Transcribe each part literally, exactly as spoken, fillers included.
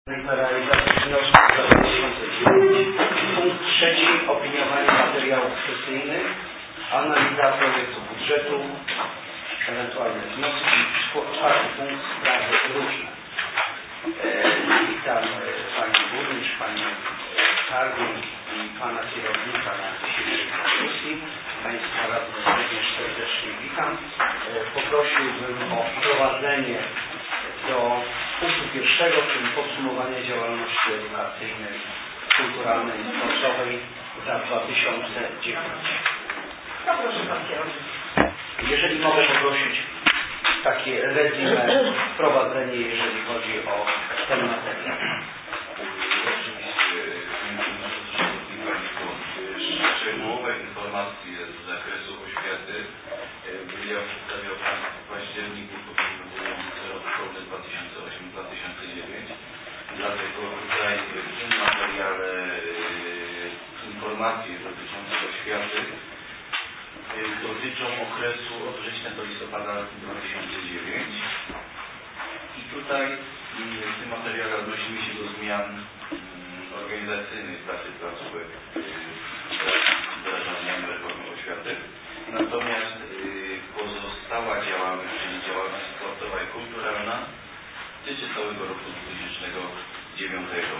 Na realizację wniosku za dwa tysiące dziewięć. Punkt trzeci. Opiniowanie materiałów sesyjnych. Analiza projektu budżetu. Ewentualne wnioski. Czwarty punkt. Sprawy różne. E, witam Panią Burmistrz, Panią Skarbnik i Pana Kierownika na dzisiejszej dyskusji. Państwa radnych również serdecznie witam. E, poprosiłbym o wprowadzenie do punktu pierwszego, czyli podsumowanie działalności edukacyjnej, kulturalnej i sportowej za dwa tysiące dziewięć. No proszę Pan Kierownik. Jeżeli mogę poprosić takie resume, wprowadzenie, jeżeli chodzi o ten materiał. Oczywiście Państwo szczegółowe informacje z zakresu oświaty ja przedstawiał Państwu w październiku rok szkolny dwa tysiące osiem dwa tysiące dziewięć. Dlatego tutaj w tym materiale informacje dotyczące oświaty dotyczą okresu od września do listopada dwa tysiące dziewięć. I tutaj w tym materiale odnosimy się do zmian organizacyjnych pracy placówek wdrażania reformy oświaty. Natomiast pozostała działalność, czyli działalność sportowa i kulturalna, dotyczy całego roku dwa tysiące dziewiątego.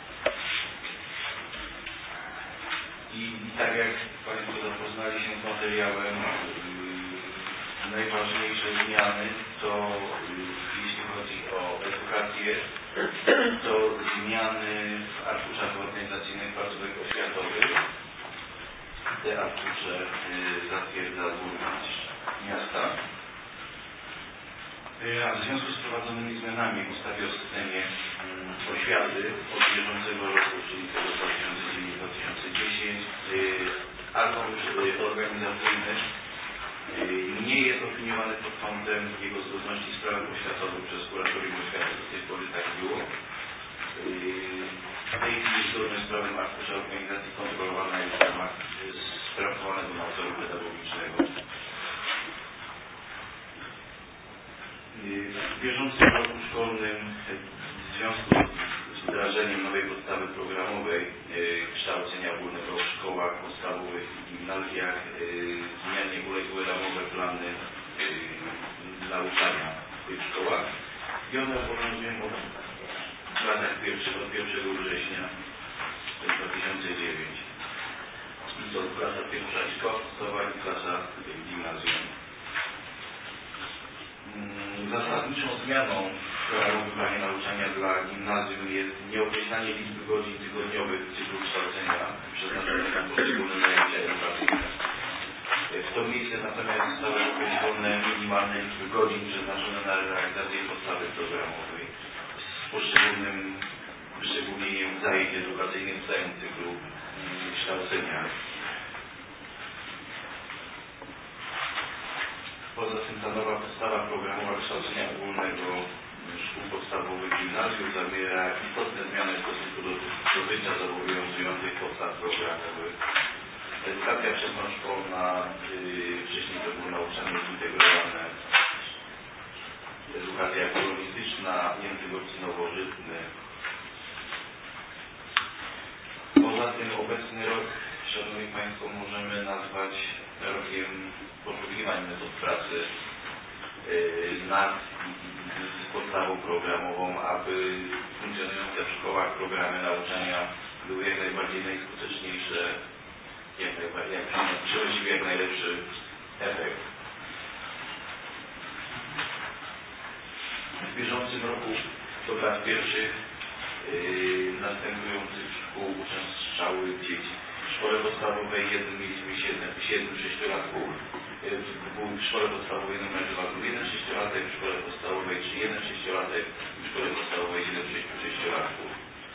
I tak jak Państwo zapoznali się z materiałem, najważniejsze zmiany to, jeśli chodzi o edukację, to zmiany w arkuszach organizacyjnych placówek oświatowych. Te arkusze zatwierdza burmistrz miasta. A w związku z wprowadzonymi zmianami w ustawie o systemie oświaty od bieżącego roku, czyli tego dwa tysiące dziewięć dwa tysiące dziesięć, arkusz organizacyjny nie jest opiniowany pod kątem jego zgodności z prawem oświatowym przez kuratorium oświaty. Do tej pory tak było. W tej chwili zgodność z prawem arkusza organizacji kontrolowana jest w ramach sprawowanego nadzoru pedagogicznego. W bieżącym roku szkolnym w związku z wdrażaniem nowej podstawy programowej kształcenia ogólnego w szkołach podstawowych i gimnazjach zmianie uległy ramowe plany nauczania w tych szkołach i one obowiązują od latach pierwszych, od pierwszego września dwa tysiące dziewiątego. I to klasa pierwsza i szkoła podstawowa i klasa gimnazjum. Zasadniczą zmianą w programu planie nauczania dla gimnazjum jest nieokreślanie liczby godzin tygodniowych cyklu kształcenia przeznaczonych na poszczególne zajęcia edukacyjne. W to miejsce natomiast zostały określone minimalne liczby godzin przeznaczone na realizację podstawy programowej z poszczególnym wyszczególnieniem zajęć edukacyjnych w całym cyklu kształcenia. Poza tym ta nowa podstawa programowa kształcenia ogólnego szkół podstawowych gimnazjów zawiera istotne zmiany w stosunku do dotychczas obowiązujących podstaw programowych. Edukacja wczesnoszkolna, yy, wcześniej to było nauczanie zintegrowane, edukacja ekonomistyczna, język obcy nowożytny. Poza tym obecny rok, Szanowni Państwo, możemy nazwać rokiem poszukiwań metod pracy yy, nad podstawą programową, aby funkcjonujące w szkołach programy nauczania były jak najbardziej najskuteczniejsze, jak najbardziej, jak przynosiły jak najlepszy efekt. W bieżącym roku do klas pierwszych yy, następujących szkół uczęszczały dzieci. W szkole podstawowej jednym mieliśmy siedmiu sześciolatków, w szkole podstawowej numer dwa był jeden sześciolatek, w szkole podstawowej trzy jeden sześciolatek, w szkole podstawowej siedem sześciolatków.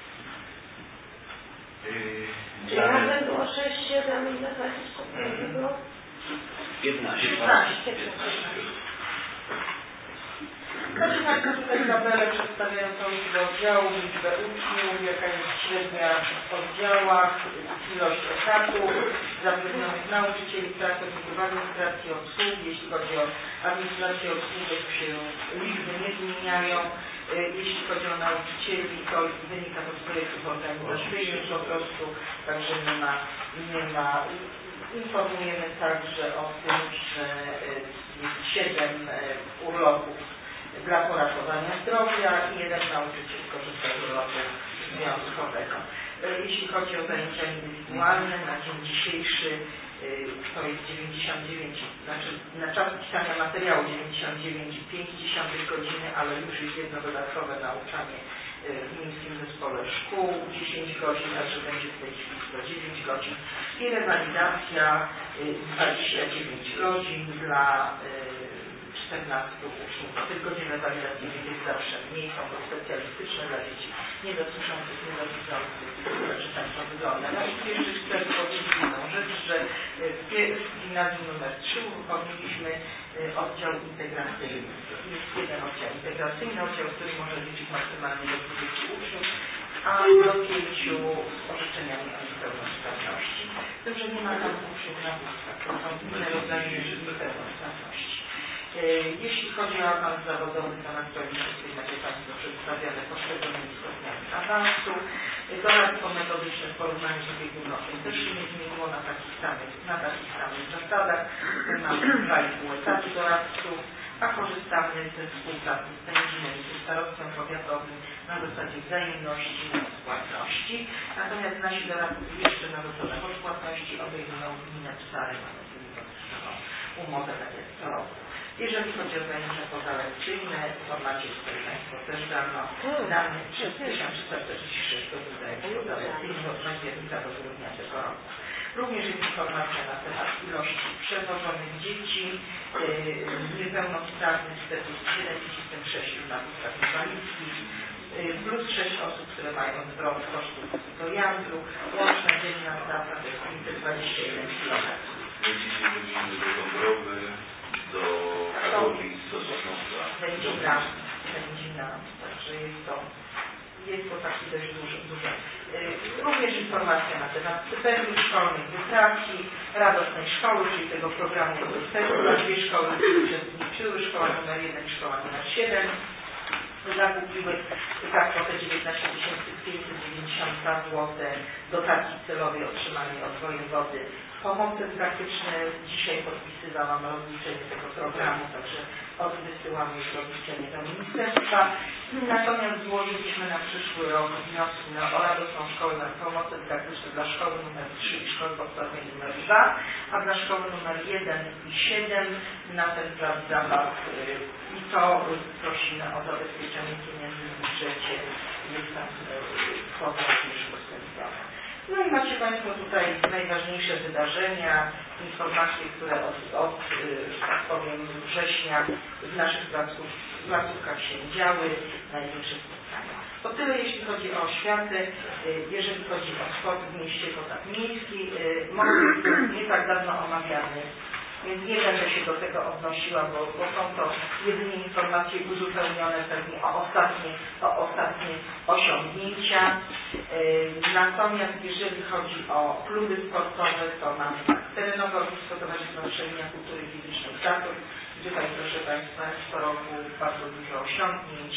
Czyli razem było sześć, siedem i dwadzieścia było? piętnaście. piętnaście. Proszę Państwa, tutaj tabelę przedstawiającą liczbę oddziałów, liczbę uczniów, jaka jest średnia w oddziałach, ilość etatów, zatrudnionych nauczycieli, pracowników administracji obsług. Jeśli chodzi o administrację obsług, to się liczby nie zmieniają. Jeśli chodzi o nauczycieli, to wynika to z projektów organizacyjnych po prostu, także nie ma, nie ma. Informujemy także o tym, że jest siedem urlopów dla poratowania zdrowia i jeden nauczyciel korzysta z urlopu związkowego. Jeśli chodzi o zajęcia indywidualne, na dzień dzisiejszy to jest dziewięćdziesiąt dziewięć, znaczy na czas pisania materiału dziewięćdziesiąt dziewięć i pięć dziesiątych godziny, ale już jest jedno dodatkowe nauczanie w Miejskim Zespole Szkół, dziesięć godzin, także będzie w tej chwili sto dziewięć godzin i rewalidacja dwadzieścia dziewięć godzin dla czternastu uczniów. Tych godzin rewalidacyjnych jest zawsze mniej, są to specjalistyczne dla dzieci niedosłyszących, niedowidzących, że tak to wygląda. No i jeszcze chcę powiedzieć jedną rzecz, że w gimnazjum numer trzy uruchomiliśmy oddział integracyjny. Jest jeden oddział integracyjny, oddział, który może liczyć maksymalnie do dwudziestu uczniów, a do pięciu z orzeczeniami o niepełnosprawności. Z tym, że nie ma tam uczniów na wózkach, to są inne rodzaje niepełnosprawności. Jeśli chodzi o awans zawodowy, to na stronie wszystkich macie Państwo przedstawione poszczególnymi stopniami awansu. Doradztwo metodyczne w porównaniu z ubiegłym rokiem też się nie zmieniło na takich samych, na takich samych zasadach. Mamy dwa i pół etatu doradców, a korzystamy ze współpracy z sędzinem i ze starostwem powiatowym na zasadzie wzajemności i odpłatności. Natomiast nasi doradcy jeszcze na zasadach odpłatności obejmują gminę Psary, mamy z nimi podpisaną umowę na co roku. Jeżeli chodzi o zajęcia pozalekcyjne, w formacie, który Państwo też dano, damy przez tysiąc trzysta czterdzieści sześć godzin zajęć pozalekcyjnych od października do grudnia tego roku. Również jest informacja na temat ilości przewożonych dzieci yy, niepełnosprawnych, wtedy siedem przecinek sześć na wózkach inwalidzkich, yy, plus sześć osób, które mają zwrot kosztów dojazdu, łączna dzienna trasa to jest pięćset dwadzieścia jeden kilometrów. Dzisiaj będziemy do Dąbrowy, do Katowic, do Sosnowca. Będzie nam, będzie nam, także jest to, jest to taki dość duży, duży. Yy, również informacja na temat stypendiów szkolnych, wyprawki, radosnej szkoły, czyli tego programu stypendium na dwie szkoły, które uczestniczyły, szkoła numer jeden i szkoła numer siedem. Zakupiły za kwotę dziewiętnaście tysięcy pięćset dziewięćdziesiąt dwa złote dotacji celowej otrzymanej od wojewody. Pomocy praktyczne dzisiaj podpisywałam rozliczenie tego programu, także odwysyłamy już rozliczenie do ministerstwa. Natomiast złożyliśmy na przyszły rok wnioski na, o radosną szkołę na pomocy praktyczne dla szkoły numer trzy i szkoły podstawowej numer dwa, a dla szkoły numer jeden i siedem na ten plac zabaw i to prosimy o zabezpieczenie pieniędzy w budżecie. Jest tam kwota już uwzględniona. No i macie Państwo tutaj najważniejsze wydarzenia, informacje, które od, od tak powiem, września w naszych placówkach się działy, największe spotkania. To tyle jeśli chodzi o oświatę. Jeżeli chodzi o sport w mieście, to tak miejski, MOPS nie tak dawno omawiany, więc nie będę się do tego odnosiła, bo, bo są to jedynie informacje uzupełnione pewnie o ostatnie, o ostatnie osiągnięcia. Yy, natomiast jeżeli chodzi o kluby sportowe, to mamy tak, terenowe ognisko Towarzystwa Szkolenia Kultury Fizycznej Statów. Tutaj proszę Państwa co roku bardzo dużo osiągnięć.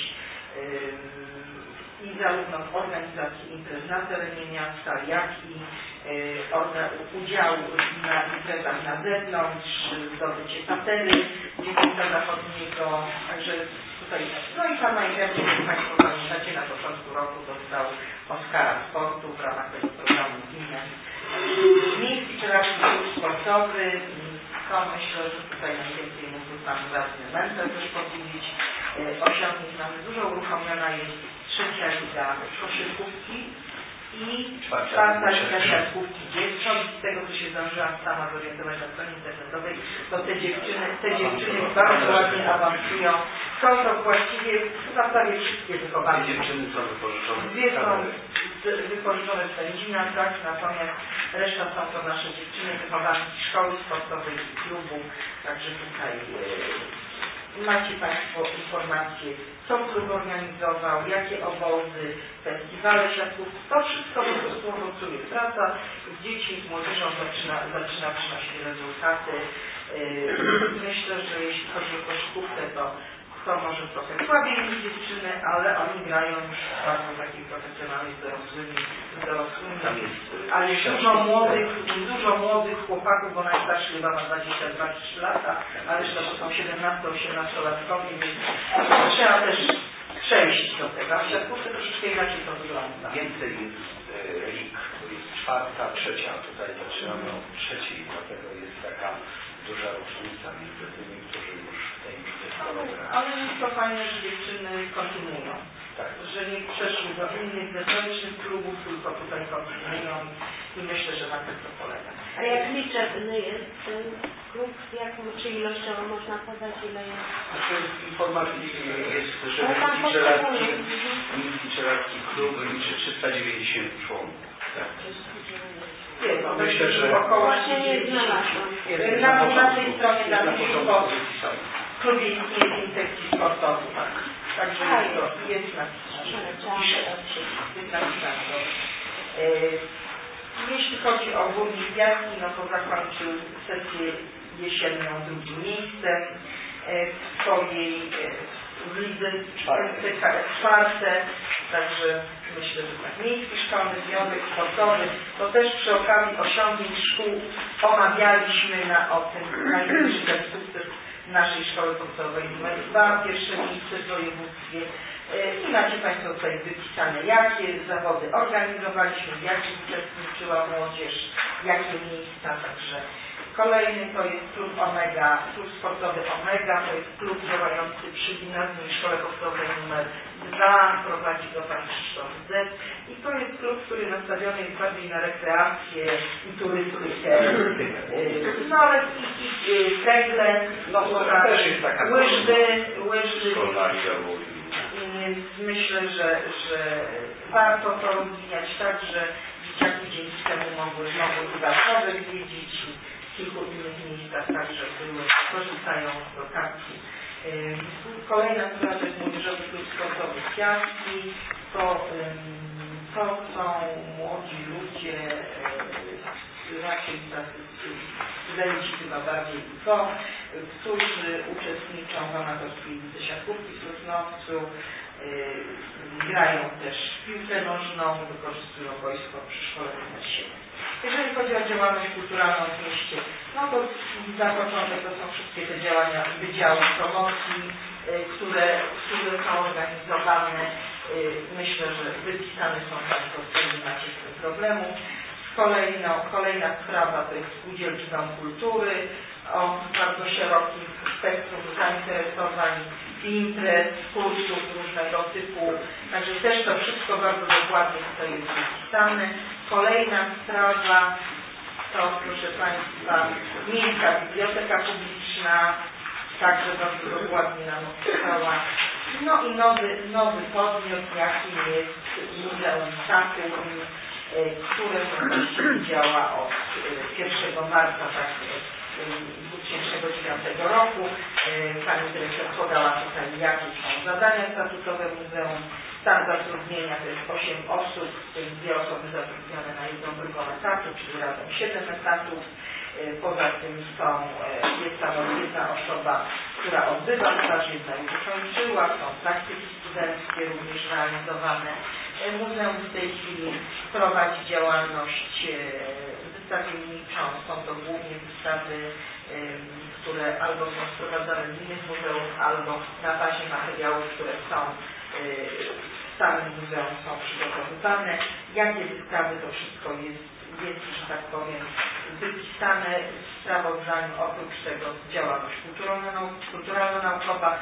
Yy, i zarówno w organizacji imprez na terenie miasta, jak i y, udziału na imprezach na zewnątrz, zdobycie patery dzieciństwa zachodniego, także tutaj, no i Pan Majewski, jak Państwo pamiętacie, na początku roku dostał Oscara sportu w ramach tego programu Gminę. Miejski Czerwony Klub Sportowy, to myślę, że tutaj najwięcej mógł Pan Radny Mentor też powiedzieć. Osiągnięć mamy dużo, uruchomiona jest trzecia liga koszykówki i czwarta liga siatkówki dziewcząt. Z tego, co się zdążyłam sama zorientować na stronie internetowej, to te dziewczyny, te dziewczyny bardzo ładnie awansują. Są to właściwie w zasadzie wszystkie wychowane. Dziewczyny są wypożyczone. Dwie są wypożyczone z Sędzina, tak, natomiast reszta są to nasze dziewczyny wychowane z szkoły sportowej i klubu, także tutaj Macie Państwo informacje, co klub organizował, jakie obozy, festiwale siatkówki. To wszystko po prostu owocuje. Praca z dziećmi, z młodzieżą zaczyna, zaczyna przynosić rezultaty. Myślę, że jeśli chodzi o koszykówkę, to to może trochę słabiej niż dziewczyny, ale oni grają już bardzo takiej profesjonalnej, z dorosłymi, z dorosłymi. Ale jest dużo młodych, dużo młodych chłopaków, bo najstarszy chyba ma dwadzieścia dwa trzy lata, a reszta to są siedemnaście osiemnastolatkowie, więc trzeba też przejść do tego. A w siatkówce troszeczkę inaczej to wygląda. Więcej jest e, lig, to jest czwarta, trzecia, tutaj zaczynamy od trzeciej, dlatego jest taka duża różnica między tymi, którzy już w tej lidze Ale, ale jest to fajne, że dziewczyny kontynuują. tak. Że nie przeszły do innych zewnętrznych klubów, tylko tutaj kontynuują i myślę, że na tym to polega. A jak liczebny jest ten klub, jak, czy ilościowo można podać, ile jest? Znaczy informacji jest, że Ale tam Liczeracki, Liczeracki klub liczy trzysta dziewięćdziesiąt członków. Tak. Jest, No, myślę, że około Właśnie nie znalazłam. Na, na tej stronie na napisu początku w klubie istnieje w infekcji sportowej. Tak. Także A, jest, to, jest. jest napisane. Pisze. Jest napisane. E, jeśli chodzi o Górnik Piaski, no to zakończył sesję jesienną drugim miejscem e, w swojej e, w lidze czwarte, także myślę, że tak. Miejski Szkolny Związek Sportowy, to też przy okazji osiągnięć szkół omawialiśmy na, o tym największy ten sukces naszej szkoły podstawowej numer dwa, pierwsze miejsce w województwie. I macie Państwo tutaj wypisane, jakie zawody organizowaliśmy, w jakich uczestniczyła młodzież, jakie miejsca, także kolejny to jest klub Omega, klub sportowy Omega, to jest klub działający przy Gimnazjum i Szkole Podstawowej numer dwa, prowadzi go Pan Krzysztof Z. I to jest klub, który nastawiony jest bardziej na rekreację i turystykę. No ale i, i, i kręgle, no to też jest taka łyżwy, łyżwy. Więc myślę, że, że warto to rozwijać tak, że dzieciaki dzięki temu mogły, mogły i Warszawę zwiedzić, w kilku innych miejscach także były, korzystają z lokacji. Kolejna sprawa to jest Młodzieżowy Klub Sportowy Piaski. To, to są młodzi ludzie, raczej studenci chyba bardziej i to, którzy uczestniczą w amatorskiej lidze siatkówki w Sosnowcu, grają też w piłkę nożną, wykorzystują wojsko przy szkole numer siedem. Jeżeli chodzi o działalność kulturalną w mieście, no to za początek to są wszystkie te działania wydziału promocji, które, które są organizowane. Myślę, że wypisane są Państwo, nie macie z tym problemu. Kolejno, kolejna sprawa to jest Spółdzielczy Dom Kultury o bardzo szerokim spektrum zainteresowań, imprez, kursów różnego typu. Także też to wszystko bardzo dokładnie tutaj jest wypisane. Kolejna sprawa to, proszę Państwa, Miejska Biblioteka Publiczna, także bardzo dokładnie nam opisała. No i nowy, nowy podmiot, jakim jest Muzeum Saturn, które właściwie działa od pierwszego marca tak, dwa tysiące dziewiątego roku. Pani dyrektor podała tutaj, jakie są zadania statutowe muzeum. Stan zatrudnienia to jest osiem osób, to jest dwie osoby zatrudnione na jedną drugą etatu, czyli razem siedem etatów. Poza tym są, jest tam jedna osoba, która odbywa staż, jedna już ukończyła, są praktyki studenckie również realizowane. Muzeum w tej chwili prowadzi działalność wystawienniczą, są to głównie wystawy, które albo są sprowadzane z innych muzeów, albo na bazie materiałów, które są w samym muzeum są przygotowywane. Jakie wystawy, to wszystko jest, jest, że tak powiem, wypisane w sprawozdaniu, oprócz tego działalność kulturalno-naukowa.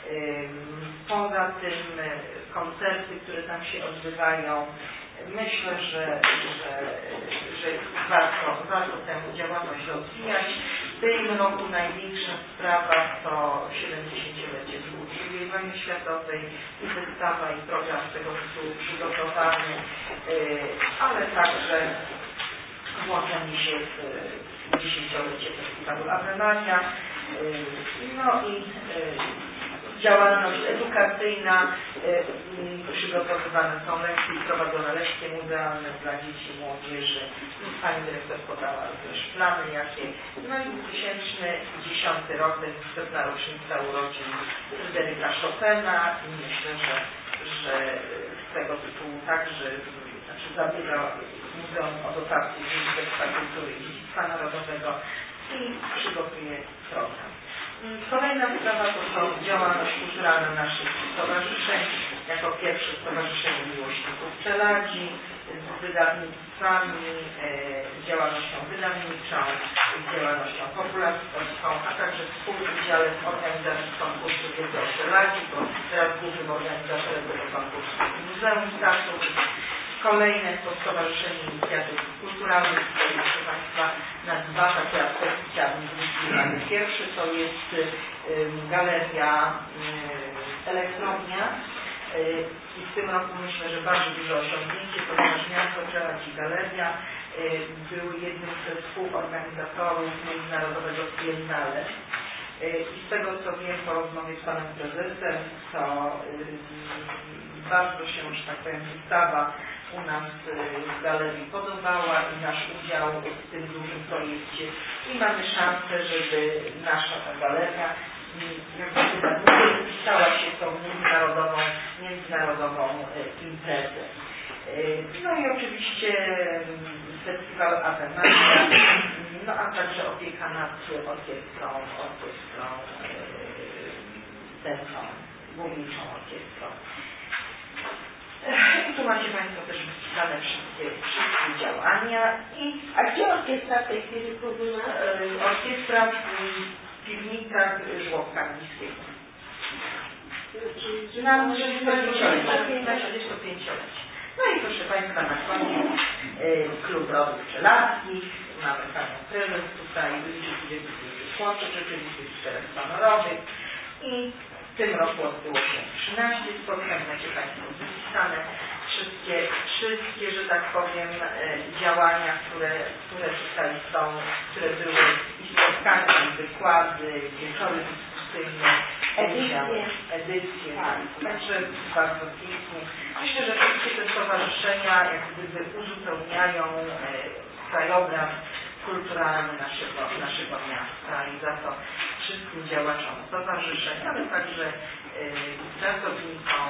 Poza tym koncerty, które tam się odbywają, myślę, że, że, że warto, warto tę działalność rozwijać. W tym roku największa sprawa to siedemdziesięciolecie drugiej wojny światowej i wystawa i program z tego tytułu przygotowany, ale także włączenie się w dziesięciolecie festiwalu Ave Maria. No i działalność edukacyjna, przygotowywane są lekcje i prowadzone lekcje muzealne dla dzieci i młodzieży. Pani dyrektor podała również plany jakie. No i dwa tysiące dziesiąty rok, to jest setna rocznica urodzin Fryderyka Chopina i myślę, że, że z tego tytułu także znaczy zabiega Muzeum o dotację z Ministerstwa Kultury i Dziedzictwa Narodowego i przygotuje program. Kolejna sprawa to są działalność kulturalna naszych stowarzyszeń. Jako pierwsze Stowarzyszenie Miłośników Czeladzi z wydawnictwami, e, działalnością wydawniczą, działalnością popularską, a także współudziale w organizacji konkursu Wiedzy o Czeladzi, bo teraz głównym organizatorem tego konkursu jest Muzeum Stasu. Kolejne to Stowarzyszenie Inicjatyw Kulturalnych, które proszę Państwa na dwa takie aspekty chciałabym zwrócić. Pierwszy to jest y, galeria y, Elektrownia y, i w tym roku myślę, że bardzo duże osiągnięcie, ponieważ miasto Czeladź i galeria y, były jednym ze współorganizatorów Międzynarodowego Triennale. I z tego co wiem po rozmowie z Panem Prezesem, to y, bardzo się, że tak powiem, wystawa u nas w galerii podobała i nasz udział w tym dużym projekcie i mamy szansę, żeby nasza ta galeria jakby wpisała się w tą międzynarodową, międzynarodową imprezę. No i oczywiście festiwal Atenacja, no a także opieka nad orkiestrą, orkiestrą tęczą, główniczą orkiestrą. I tu macie Państwo też wypisane wszystkie, wszystkie działania. I, a gdzie orkiestra w tej chwili próbuje? Orkiestra w piwnicach żłobka miejskiego. Na trzydziestopięciolecie. No i proszę Państwa, na koniec y, Klub Rodów Czeladskich. Mamy Panią Prezes tutaj, dwudziestu pięciu chłopców, trzydziestu czterech honorowych. I w tym roku odbyło się trzynaście spotkań, macie Państwo wypisane wszystkie, wszystkie, że tak powiem, działania, które, które tutaj są, które były i spotkania, i wykłady, wieczory dyskusyjne, edycje, edycje, tak. Także bardzo pięknie. Myślę, że wszystkie te stowarzyszenia jak gdyby uzupełniają krajobraz kulturalny naszego, naszego miasta i za to wszystkim działaczom stowarzyszeń, ale także y, pracownikom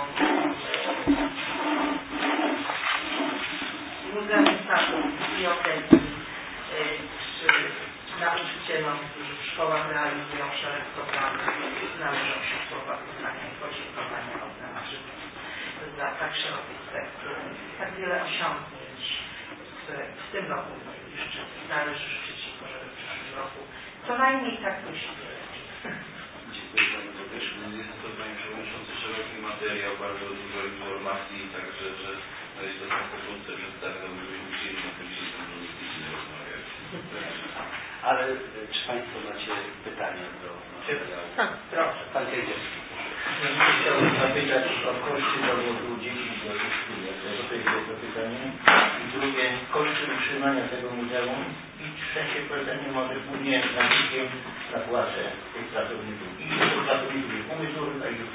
y, Muzeum Stasu, biblioteki, y, czy nauczycielom, którzy w szkołach realizują szereg programów, należą się słowa uznania i podziękowania od nas za tak szeroki spektrum, tak wiele osiągnięć, które w tym roku jeszcze należy życzyć, żeby w przyszłym roku co najmniej tak myślę. Dziękuję bardzo też. Jest to, Panie Przewodniczący, szeroki materiał, bardzo dużo informacji, także, że no jest to tak pokrótce przedstawione, byśmy chcieli na tym się z rozmawiać. Ale czy Państwo macie pytania do materiału? Tak, proszę. Pan Kędzierski. Ja chciałbym zapytać o koszty dowodu dzieci do szkół. To jest jedno pytanie. I drugie, koszty utrzymania tego muzeum. I trzecie pytanie może później na likiem na płace tych pracowników. I tych pracowników jest umysłowych, a ich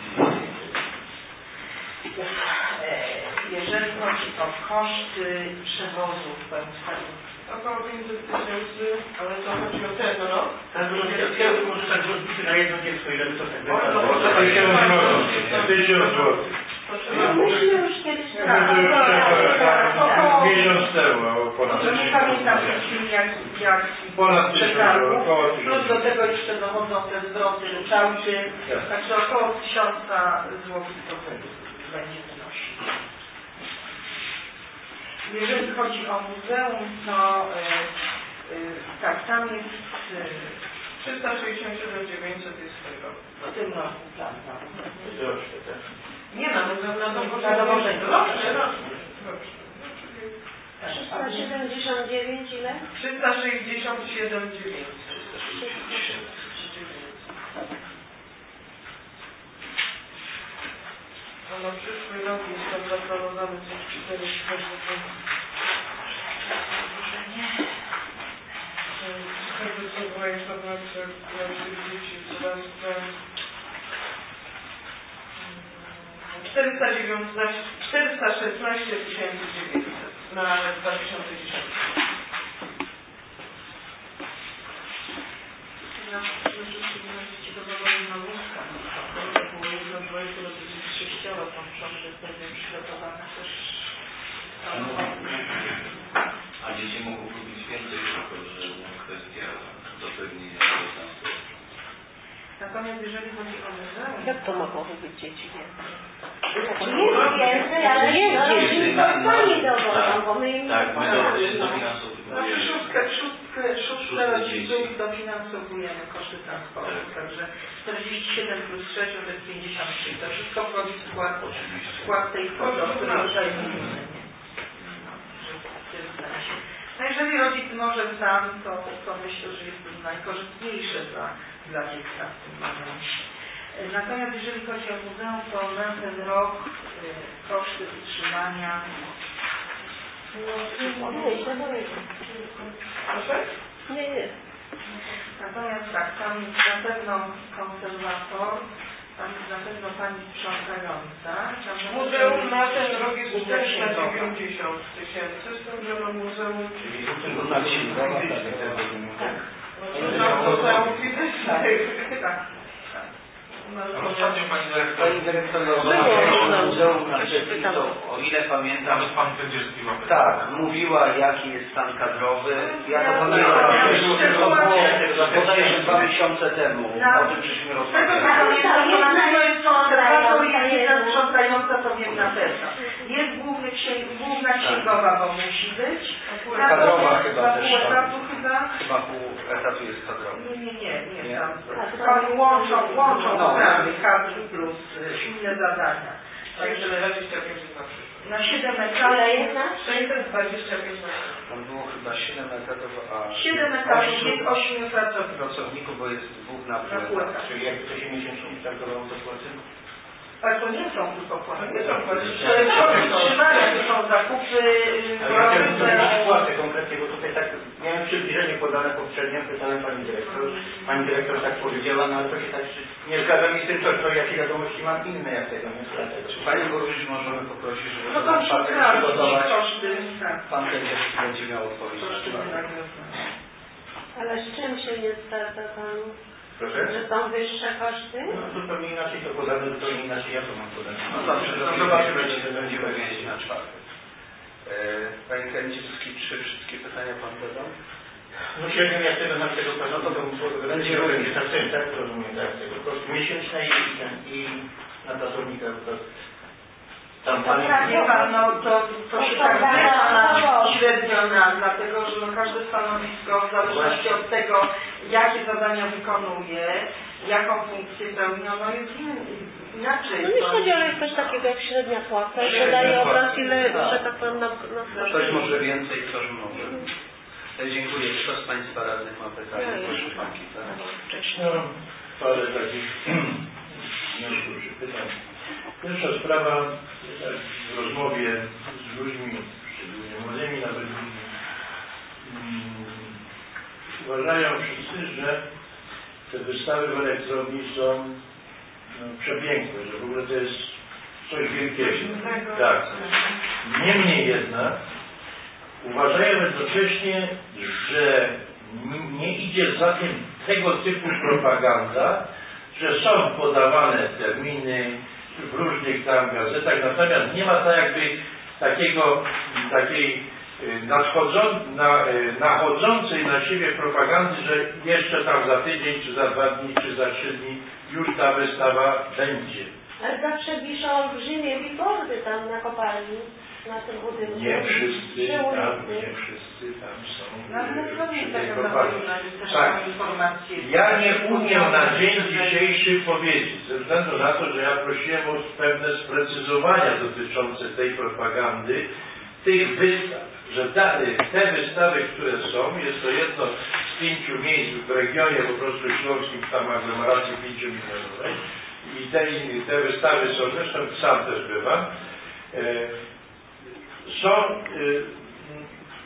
Jeżeli chodzi o koszty przewozu w Państwa, około pięćset tysięcy, ale to chodzi o ten rok. Chciałbym może tak rozbić na jedno dziecko, ile to tak O, to wygląda. to tysiąc złotych. Myśmy już kiedyś Miesiąc temu, ponad to nie pamiętam w tej chwili jak, jak Ponad przetargu. tysiąc, Plus do tego jeszcze dochodzą te zwroty ryczałty, także około tysiąca złotych to będzie wynosić. Jeżeli chodzi o muzeum, to y, y, tak, tam jest y, trzysta sześćdziesiąt siedem dziewięćset jest tego. w tym roku plan. Nie na muzeum, na dowożenie. Na dowożenie. Rocznie, rocznie. trzysta siedemdziesiąt dziewięć ile? trzysta sześćdziesiąt siedem dziewięćset. A na przyszły rok jest tam zaplanowane coś cztery Z tego co była informacja, która się dzieci z Państwa czterysta szesnaście tysięcy dziewięćset na dwa tysiące dziesiąty. Ja rzeczywiście do Wawelu na Łuska. To było jedno, dwojga, to jest sześcioro, tam książek jest pewnie przygotowane też samochody. A dzieci mogą robić więcej, tylko że kwestia zapewnienia dostępu. Natomiast jeżeli chodzi o muzeum... Jak to mogłoby być dzieci więcej? Jest więcej, ale jest dzieci, to sami dowodzą, bo my im Tak, my nie dofinansowujemy. Znaczy szóstkę, szóstkę, szóstkę rodziców dofinansowujemy koszty transportu, także czterdzieści siedem plus sześć to jest pięćdziesiąt trzy. To wszystko wchodzi w skład, w skład tej kwoty, o której tutaj mówimy. No jeżeli rodzic może sam, to, to myślę, że jest to najkorzystniejsze dla, dla dziecka w tym momencie. Natomiast jeżeli chodzi o muzeum, to na ten rok y, koszty utrzymania Proszę? Nie, nie. Natomiast tak, tam jest na pewno konserwator, tam jest na pewno pani sprzątająca. Muzeum na ten rok jest czterysta dziewięćdziesiąt tysięcy, z tym, że no muzeum... Czyli na księgowa tak. Na muzeum fizyczne. Tak. Ostatnio pani dyrektor, Pani dyrektor na muzeum na Rzepito, o ile pamiętam, nawet pan Kędzierski ma tak, mówiła jaki jest stan kadrowy. Ja to Ja pamiętam, ja to było bodajże dwa miesiące temu, o tym żeśmy Z tego co rozmawiali. pamiętam, to na pewno jest konserwator i jest sprzątająca, to wiem na pewno. Jest główny księg, główna księgowa, bo musi być. Kadrowa chyba na też pół tam. etatu chyba. Chyba pół etatu jest kadrowy. Nie, nie, nie, nie. Nie? Tam, tam łączą, łączą No. sprawy kadry plus y, inne zadania. Także dwadzieścia pięć na przyszłość. Na siedem Ale etatów. jest na? sześćset dwadzieścia pięć na Tam było chyba siedem etatów, a siedem etatów jest ośmiu pracowników. pracowników, bo jest dwóch na Na pół pół. etatu. Czyli jak ktoś się miesięcznie targował, to płacy? Ale to nie są tylko płaty. Nie są płaty. Utrzymania, to są zakupy, Ale ja chciałem y, powiedzieć płacę konkretnie, bo tutaj tak miałem przybliżenie podane poprzednio, pytałem pani dyrektor. Pani dyrektor tak powiedziała, no ale to się tak nie zgadza mi z tym, to, to jakie wiadomości mam inne jak tego, nie zgadza. Czy Panią Burmistrz możemy poprosić, żeby no to to na czwartek przygotować? koszty, tak, Pan Kędzierski będzie miał odpowiedź na koszty czwartek. wynagrodzenia. Ale z czym się nie zgadza Pan? Proszę? Że są wyższe koszty? No zupełnie inaczej to podane, zupełnie inaczej ja to mam podane. No dobrze, to zobaczymy, czy będziemy wiedzieć na czwartek. E, Panie Kędzierski, czy wszystkie pytania Pan zadał? No średnio jak tego na tego pewno to będzie będzie tak, tak rozumiem, tak, tego kosztu miesięcznej i, ten, i na pracownika to tam To wie pan, no to, to się tak zbiera średnio na, dlatego że no każde stanowisko w zależności od tego, jakie zadania wykonuje, jaką funkcję pełni, ono jest in, inaczej. No nie chodzi o coś takiego jak średnia płaca, że daje obraz ile, że tak powiem, na, na Ktoś może więcej, ktoś może. E, Dziękuję. Kto z Państwa radnych ma pytania? Proszę Pani, tak? No, parę takich wniosków czy pytań. Pierwsza sprawa, tak w rozmowie z ludźmi, szczególnie młodymi nawet ludźmi, um, uważają wszyscy, że te wystawy w elektrowni są no, przepiękne, że w ogóle to jest coś wielkiego. Tak. Niemniej jednak uważają jednocześnie, że nie idzie za tym tego typu propaganda, że są podawane terminy w różnych tam gazetach, natomiast nie ma tak jakby takiego, takiej nadchodzą, na, nachodzącej na siebie propagandy, że jeszcze tam za tydzień, czy za dwa dni, czy za trzy dni już ta wystawa będzie. Ale zawsze wiszą olbrzymie billboardy tam na kopalni, na tym budynku. Nie wszyscy Przy tam, ulicy. nie wszyscy tam są. No ale to nie przy tak tej naprawdę kopalni. też Tak. są informacje. Ja nie umiem na dzień dzisiejszy powiedzieć, ze względu na to, że ja prosiłem o pewne sprecyzowania dotyczące tej propagandy, tych wystaw, że te, te wystawy, które są, jest to jedno z pięciu miejsc w regionie po prostu śląskim, tam aglomeracji pięciomilionowej i te, te wystawy są, zresztą sam też bywam, e, są e,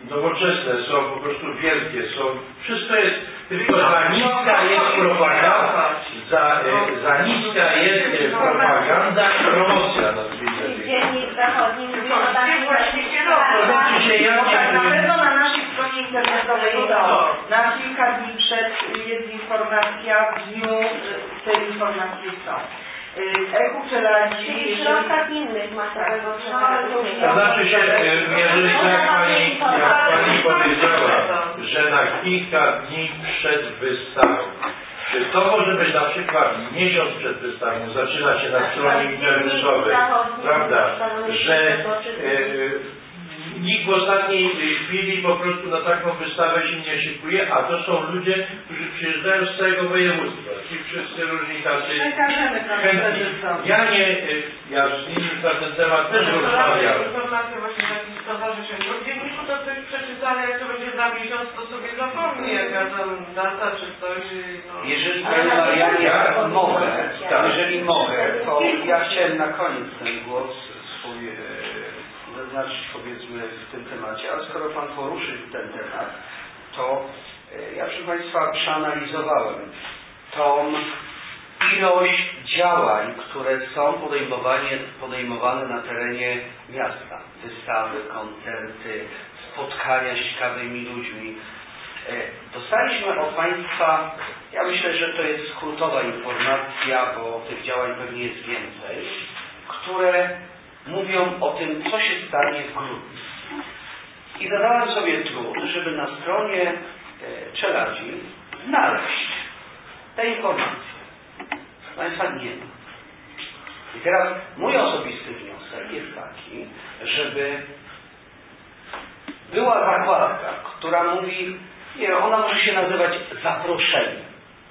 nowoczesne, są po prostu wielkie, są, wszystko jest, tylko za niska jest propaganda, za, za niska jest propaganda i promocja na W Dziennik Zachodni mówi o takim właśnie kierowo. Tak, na pewno na naszej stronie internetowej to na kilka dni przed jest informacja, w dniu te informacje są. Echo Czeladzi, czyli w środkach innych masowego przekazu. To znaczy się, jeżeli jak pani, jak pani powiedziała, że na kilka dni przed wystawą, czy to może być na przykład miesiąc przed wystawą, zaczyna się na stronie internetowej, prawda, że e, nikt w ostatniej chwili po prostu na taką wystawę się nie szykuje, a to są ludzie, którzy przyjeżdżają z całego województwa, ci wszyscy różni tacy chętni. Ja nie, ja z nimi na ten temat też rozmawiałem. Informacje właśnie takich stowarzyszeń. Bo w dzienniku to coś przeczytane, jak to będzie za miesiąc, to sobie zapomni, jaka tam data czy coś. No. Jeżeli ja, ja mogę, tak, jeżeli mogę, to ja chciałem na koniec ten głos swój e, zaznaczyć, powiedzmy, w tym temacie, ale skoro Pan poruszył ten temat, to e, ja, proszę Państwa, przeanalizowałem tą ilość działań, które są podejmowane, podejmowane na terenie miasta. Wystawy, koncerty, spotkania z ciekawymi ludźmi. Dostaliśmy od Państwa, ja myślę, że to jest skrótowa informacja, bo tych działań pewnie jest więcej, które mówią o tym, co się stanie w grudniu. I zadałem sobie trud, żeby na stronie Czeladzi znaleźć te informacje. Państwa nie ma. I teraz mój osobisty wniosek jest taki, żeby była zakładka, która mówi, nie, ona może się nazywać zaproszenie.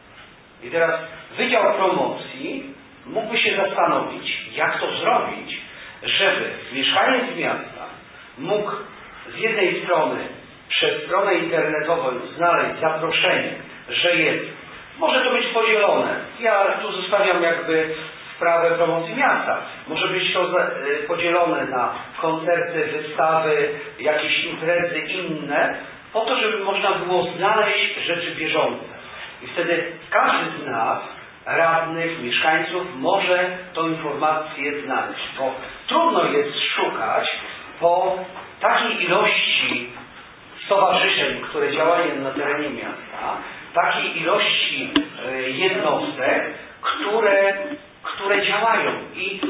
I teraz Wydział Promocji mógłby się zastanowić, jak to zrobić, żeby mieszkaniec miasta mógł z jednej strony przez stronę internetową znaleźć zaproszenie, że jest, może to być podzielone. Ja tu zostawiam jakby sprawę promocji miasta. Może być to podzielone na koncerty, wystawy, jakieś imprezy inne, po to, żeby można było znaleźć rzeczy bieżące. I wtedy każdy z nas, radnych, mieszkańców, może tą informację znaleźć, bo trudno jest szukać po takiej ilości stowarzyszeń, które działają na terenie miasta, takiej ilości jednostek, które, które działają. I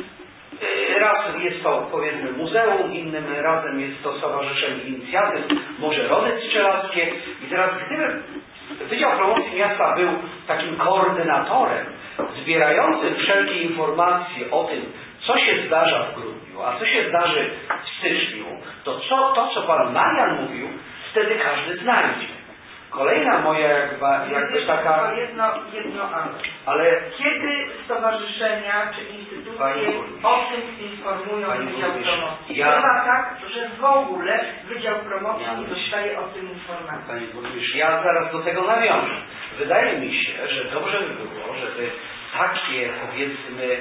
raz jest to, powiedzmy, muzeum, innym razem jest to Stowarzyszenie Inicjatyw, może Rody Strzeleckie. I teraz, gdyby Wydział Promocji Miasta był takim koordynatorem, zbierającym wszelkie informacje o tym, co się zdarza w grudniu, a co się zdarzy w styczniu, to co, to, co Pan Marian mówił, wtedy każdy znajdzie. Kolejna moja jakby, jakby taka... Jedno, jedno ale. ale. Kiedy stowarzyszenia czy instytucje o tym informują Pani Wydział Burmistrz, Promocji? ja... Chyba tak, że w ogóle Wydział Promocji ja nie dostaje o tym informacji. Pani Burmistrz, ja zaraz do tego nawiążę. Wydaje mi się, że dobrze by było, żeby takie, powiedzmy,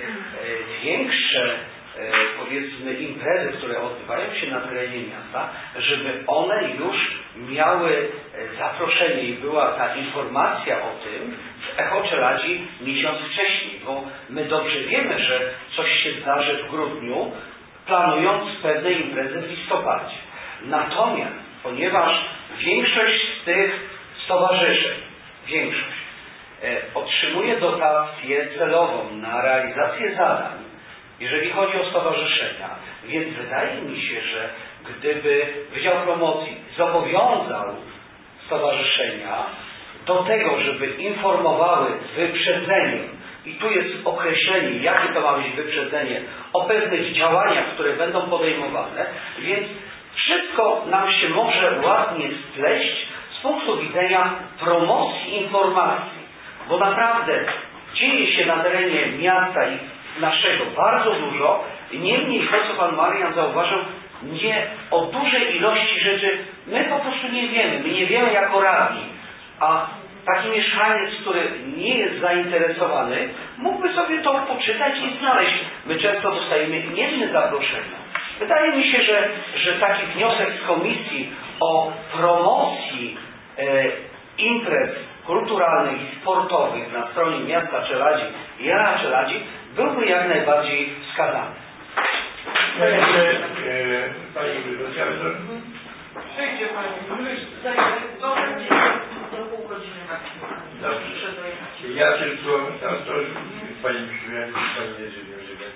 większe, powiedzmy, imprezy, które odbywają się na terenie miasta, żeby one już miały zaproszenie i była ta informacja o tym w Echo Czeladzi miesiąc wcześniej, bo my dobrze wiemy, że coś się zdarzy w grudniu, planując pewne imprezy w listopadzie. Natomiast, ponieważ większość z tych stowarzyszeń, większość, e, otrzymuje dotację celową na realizację zadań, jeżeli chodzi o stowarzyszenia, więc wydaje mi się, że gdyby Wydział Promocji zobowiązał stowarzyszenia do tego, żeby informowały z wyprzedzeniem, i tu jest określenie, jakie to ma być wyprzedzenie, o pewnych działaniach, które będą podejmowane, więc wszystko nam się może ładnie spleść z punktu widzenia promocji informacji, bo naprawdę dzieje się na terenie miasta i naszego bardzo dużo, niemniej to, co Pan Marian zauważył, nie o dużej ilości rzeczy my po prostu nie wiemy, my nie wiemy jako radni, a taki mieszkaniec, który nie jest zainteresowany, mógłby sobie to poczytać i znaleźć. My często dostajemy imienne zaproszenia. Wydaje mi się, że, że taki wniosek z komisji o promocji e, imprez kulturalnych i sportowych na stronie miasta Czeladzi i Jana Czeladzi byłby jak najbardziej wskazany. Ja jeszcze, e, Pani Wywiadowca, Przyjdzie Pani, do do pół godziny maksymalnie. Dobrze. Ja tylko, teraz to już Pani mówiła, Pani nie żyje,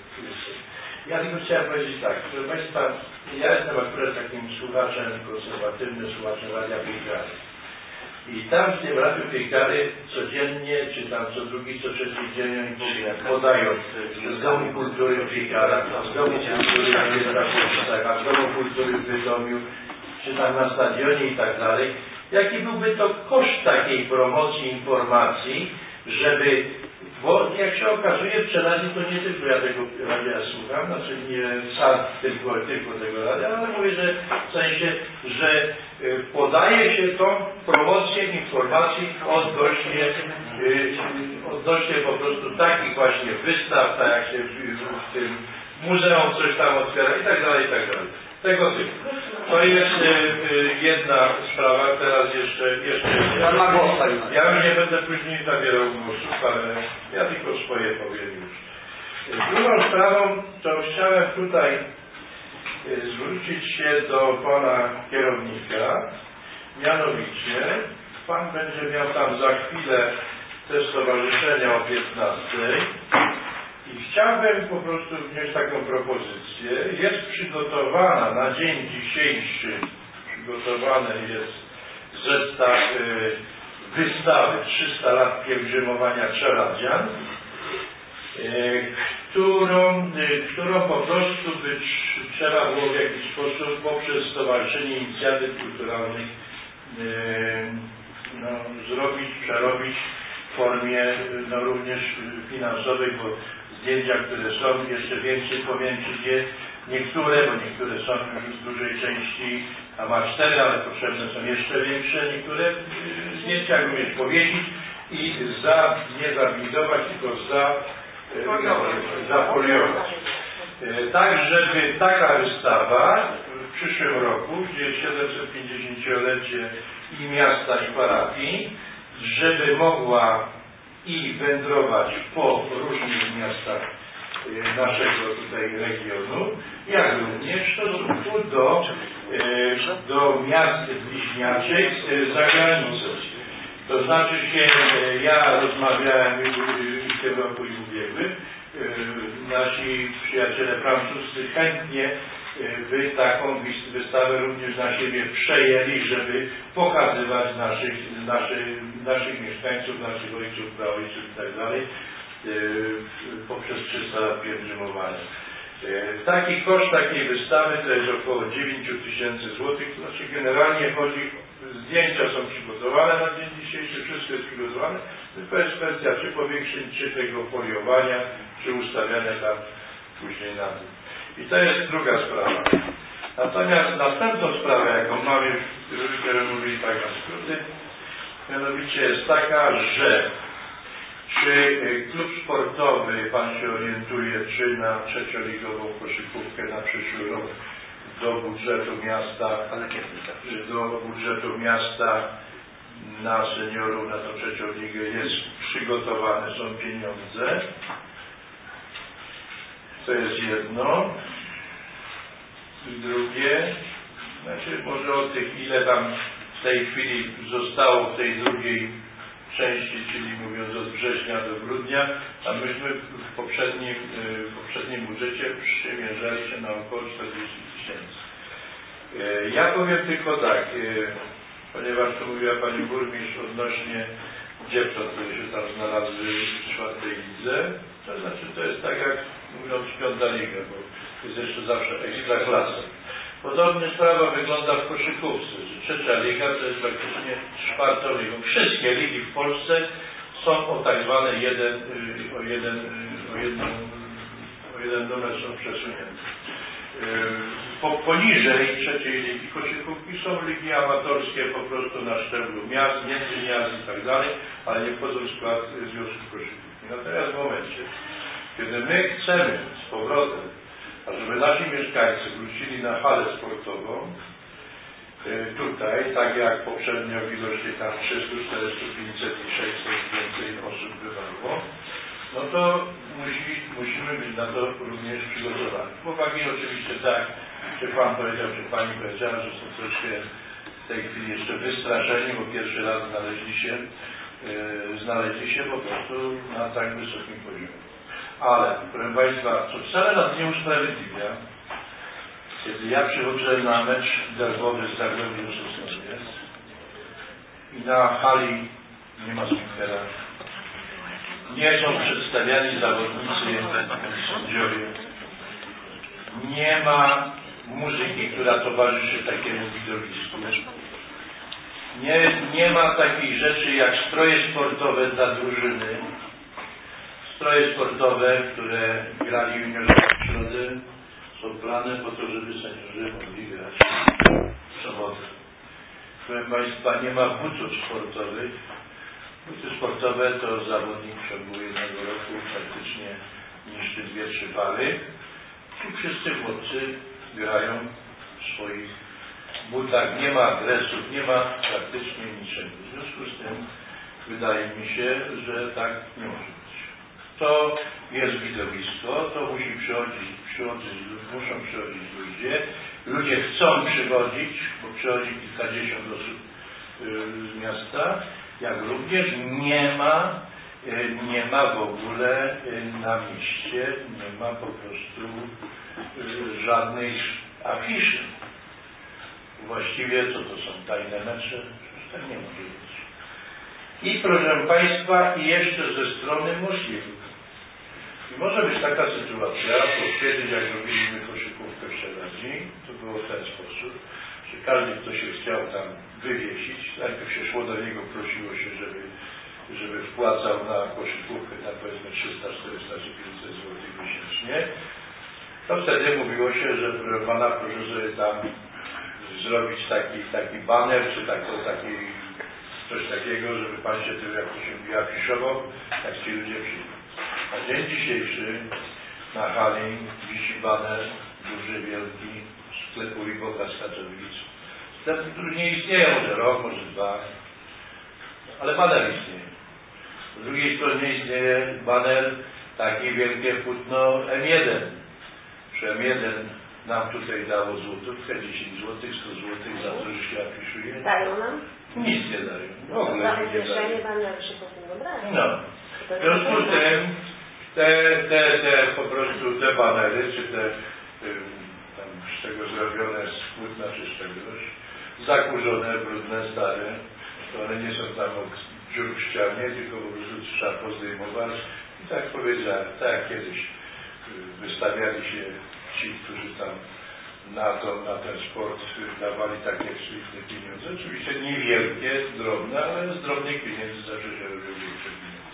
ja tylko chciałem powiedzieć tak, proszę Państwa, ja jestem akurat takim słuchaczem konserwatywnym, słuchaczem Radia Piekary. I tam w tym Radiu Piekary codziennie, czy tam co drugi, co trzeci dzień oni podają z Domu Kultury w Piekarach, z Domu Kultury na Wielkopolsce, z Domu Kultury w Bytomiu, czy tam na stadionie i tak dalej. Jaki byłby to koszt takiej promocji, informacji, żeby, bo jak się okazuje w Czeladzi, to nie tylko ja tego radia słucham, znaczy nie sam tylko, tylko tego radia, ale mówię, że w sensie, że podaje się tą promocję informacji odnośnie, odnośnie po prostu takich właśnie wystaw, tak jak się w, w tym muzeum coś tam otwiera i tak dalej, i tak dalej. Tego typu. To jest y, y, jedna sprawa, teraz jeszcze, jeszcze Pan ma głos, Panie. Ja już nie będę później zabierał głosu, ale ja tylko swoje powiem już. Drugą sprawą to chciałem tutaj y, zwrócić się do Pana kierownika, mianowicie Pan będzie miał tam za chwilę te stowarzyszenia o piętnastej. I chciałbym po prostu wnieść taką propozycję. Jest przygotowana na dzień dzisiejszy, przygotowany jest zestaw y, wystawy trzysta lat pielgrzymowania Czeladzian, y, którą, y, którą po prostu by trzeba było w jakiś sposób poprzez Stowarzyszenie Inicjatyw Kulturalnych y, no, zrobić, przerobić w formie no, również finansowej, bo zdjęcia, które są, jeszcze więcej powiększyć je niektóre, bo niektóre są już w dużej części, a ma cztery, ale potrzebne są jeszcze większe, niektóre y, zdjęcia również powiesić i za, nie zablindować, tylko za y, zafoliować. Y, tak, żeby taka wystawa w przyszłym roku, gdzie jest siedemsetpięćdziesięciolecie i miasta, i parafii, żeby mogła i wędrować po różnych miastach naszego tutaj regionu, jak również w stosunku do, do miast bliźniaczych za granicą. To znaczy się, ja rozmawiałem w tym roku i w ubiegłym, nasi przyjaciele francuscy chętnie by taką wystawę również na siebie przejęli, żeby pokazywać naszych, naszych, naszych mieszkańców, naszych ojców, praojców i tak dalej poprzez trzysta lat pielgrzymowania. Taki koszt takiej wystawy to jest około dziewięć tysięcy złotych, to znaczy generalnie chodzi, zdjęcia są przygotowane na dzień dzisiejszy, wszystko jest przygotowane, tylko jest kwestia czy powiększeń, czy tego foliowania, czy ustawiania tam później na tym. I to jest druga sprawa. Natomiast następną sprawę, jaką mamy, już będziemy mówili tak na skróty, mianowicie jest taka, że czy klub sportowy, Pan się orientuje, czy na trzecioligową koszykówkę na przyszły rok do budżetu miasta, do budżetu miasta na seniorów, na tą trzecią ligę jest przygotowane, są pieniądze. To jest jedno. I drugie, znaczy może o tych, ile tam w tej chwili zostało w tej drugiej części, czyli mówiąc od września do grudnia, a myśmy w poprzednim, w poprzednim budżecie przymierzali się na około czterdzieści tysięcy. Ja powiem tylko tak, ponieważ to mówiła Pani Burmistrz odnośnie dziewcząt, które się tam znalazły w czwartej lidze, to znaczy to jest tak jak mówiąc piąta liga, bo jest jeszcze zawsze ekstra klasa. Podobnie sprawa wygląda w koszykówce, że trzecia liga to jest praktycznie czwartą ligą. Wszystkie ligi w Polsce są o tak zwane jeden, o jeden, o jedną, o jeden numer są przesunięte. Po, poniżej trzeciej ligi koszykówki są ligi amatorskie po prostu na szczeblu miast, między miast i tak dalej, ale nie wchodzą w skład Związku Koszykówki. Natomiast w momencie, kiedy my chcemy z powrotem A żeby nasi mieszkańcy wrócili na halę sportową, tutaj, tak jak poprzednio w ilości tam trzysta, czterysta, pięćset i sześćset więcej osób bywało, no to musi, musimy być na to również przygotowani. Z uwagi oczywiście tak, czy Pan powiedział, czy Pani powiedziała, że są troszkę w tej chwili jeszcze wystraszeni, bo pierwszy raz znaleźli się, yy, znaleźli się po prostu na tak wysokim poziomie. Ale, proszę Państwa, co wcale nas nie usprawiedliwia, kiedy ja przychodzę na mecz derbowy z Zagłębiem Sosnowiec i na hali nie ma speakera, nie są przedstawiani zawodnicy, sędziowie, nie ma muzyki, która towarzyszy takiemu widowisku, nie, nie ma takich rzeczy jak stroje sportowe dla drużyny, stroje sportowe, które grali juniorzy w środę, są plany po to, żeby seniorzy mogli grać w sobotę. Proszę Państwa, nie ma butów sportowych. Buty sportowe to zawodnik w ciągu jednego roku praktycznie niszczy dwie, trzy pary. I wszyscy chłopcy grają w swoich butach. Nie ma adresów, nie ma praktycznie niczego. W związku z tym wydaje mi się, że tak nie może być. To jest widowisko, to musi przychodzić, przychodzić muszą przychodzić ludzie. Ludzie chcą przychodzić, bo przychodzi kilkadziesiąt osób z miasta, jak również nie ma, nie ma w ogóle na mieście, nie ma po prostu żadnej afiszy. Właściwie co to są tajne mecze? Przecież tak nie może być. I proszę Państwa, i jeszcze ze strony możliwych. I może być taka sytuacja, bo kiedyś jak robiliśmy koszykówkę w Szeladzi, to było w ten sposób, że każdy, kto się chciał tam wywiesić, najpierw się szło do niego, prosiło się, żeby, żeby wpłacał na koszykówkę tam powiedzmy trzysta, czterysta czy pięćset złotych miesięcznie, to wtedy mówiło się, że Pana proszę sobie tam zrobić taki, taki baner, czy taki, taki, coś takiego, żeby Pan się tym, jak to się mówi, afiszował, jak ci ludzie przyjdą. Na dzień dzisiejszy na hali wisi baner duży, wielki, sklepu Liboka z Katowic. Sklep, który nie istnieje, może rok, może dwa, ale baner istnieje. Z drugiej strony istnieje baner, takie wielkie płótno M jeden. Przy M jeden nam tutaj dało złotówkę, dziesięć złotych, sto złotych za to, że się afiszuje. Dają nam? Nic nie dają. W ogóle za nie dają. baner się powinno brać. No. W związku z tym te, te, te po prostu te banery, czy te tam z czego zrobione z płótna, czy z czegoś, zakurzone, brudne, stare, to one nie są tam od dziur w ścianie, tylko po prostu trzeba pozdejmować. I tak powiedziałem, tak jak kiedyś wystawiali się ci, którzy tam na to, na ten sport dawali takie szlifne pieniądze. Oczywiście niewielkie, drobne, ale z drobnych pieniędzy zawsze się robią większe pieniądze.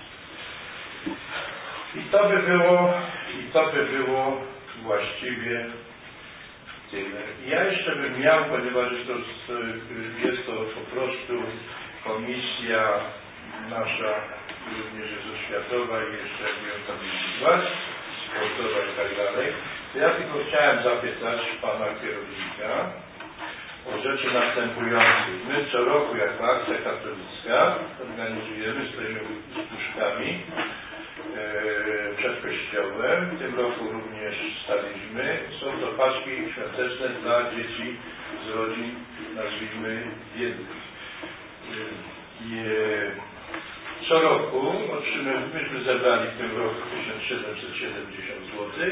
I to by było, i to by było właściwie tyle. Ja jeszcze bym miał, ponieważ to jest to po prostu komisja nasza, również jest oświatowa i jeszcze jak ją tam nazwać, sportowa i tak dalej, to ja tylko chciałem zapytać Pana kierownika o rzeczy następujące. My co roku jako akcja katolicka organizujemy, stoimy z puszkami e, przed kościołem. W tym roku również staliśmy. Są to paczki świąteczne dla dzieci z rodzin, nazwijmy, biednych. E, co roku otrzymujemy, myśmy zebrali w tym roku tysiąc siedemset siedemdziesiąt złotych.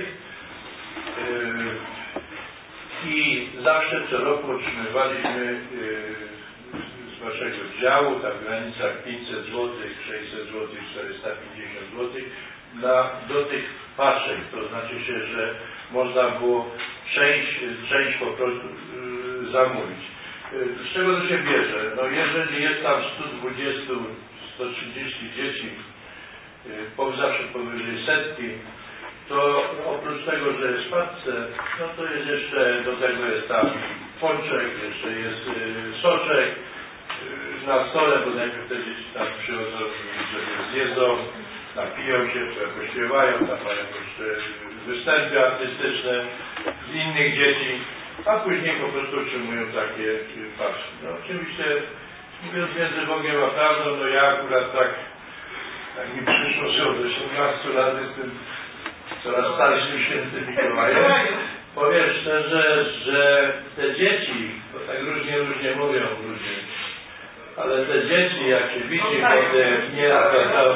I zawsze co roku otrzymywaliśmy z waszego działu, tam w granicach pięćset złotych, sześćset złotych, czterysta pięćdziesiąt złotych na, do tych paczek. To znaczy się, że można było część, część po prostu yy, zamówić. Yy, z czego to się bierze? No jeżeli jest tam sto dwadzieścia, sto trzydzieści dzieci, yy, zawsze powyżej setki, to oprócz tego, że jest spacer, no to jest jeszcze, do tego jest tam pączek, jeszcze jest y, soczek, na stole, bo najpierw te dzieci tam przychodzą, sobie zjedzą, napiją się, pośpiewają, tam mają jeszcze występy artystyczne z innych dzieci, a później po prostu otrzymują takie paczki. No oczywiście, mówiąc między Bogiem a prawdą, no ja akurat tak, tak mi przyszło, że od osiemnastu lat jestem coraz starszym świętym Mikołajem. Powiem szczerze, że te dzieci, bo tak różnie różnie mówią ludzie, ale te dzieci, jak się widzi potem, nie, to, to,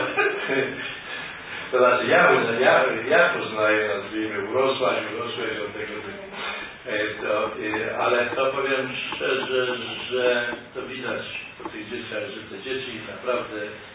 to znaczy ja, ja, ja poznaję, nazwijmy, urosłaś, urosłeś od tego typu. To, ale to powiem szczerze, że to widać po tych dzieciach, że te dzieci naprawdę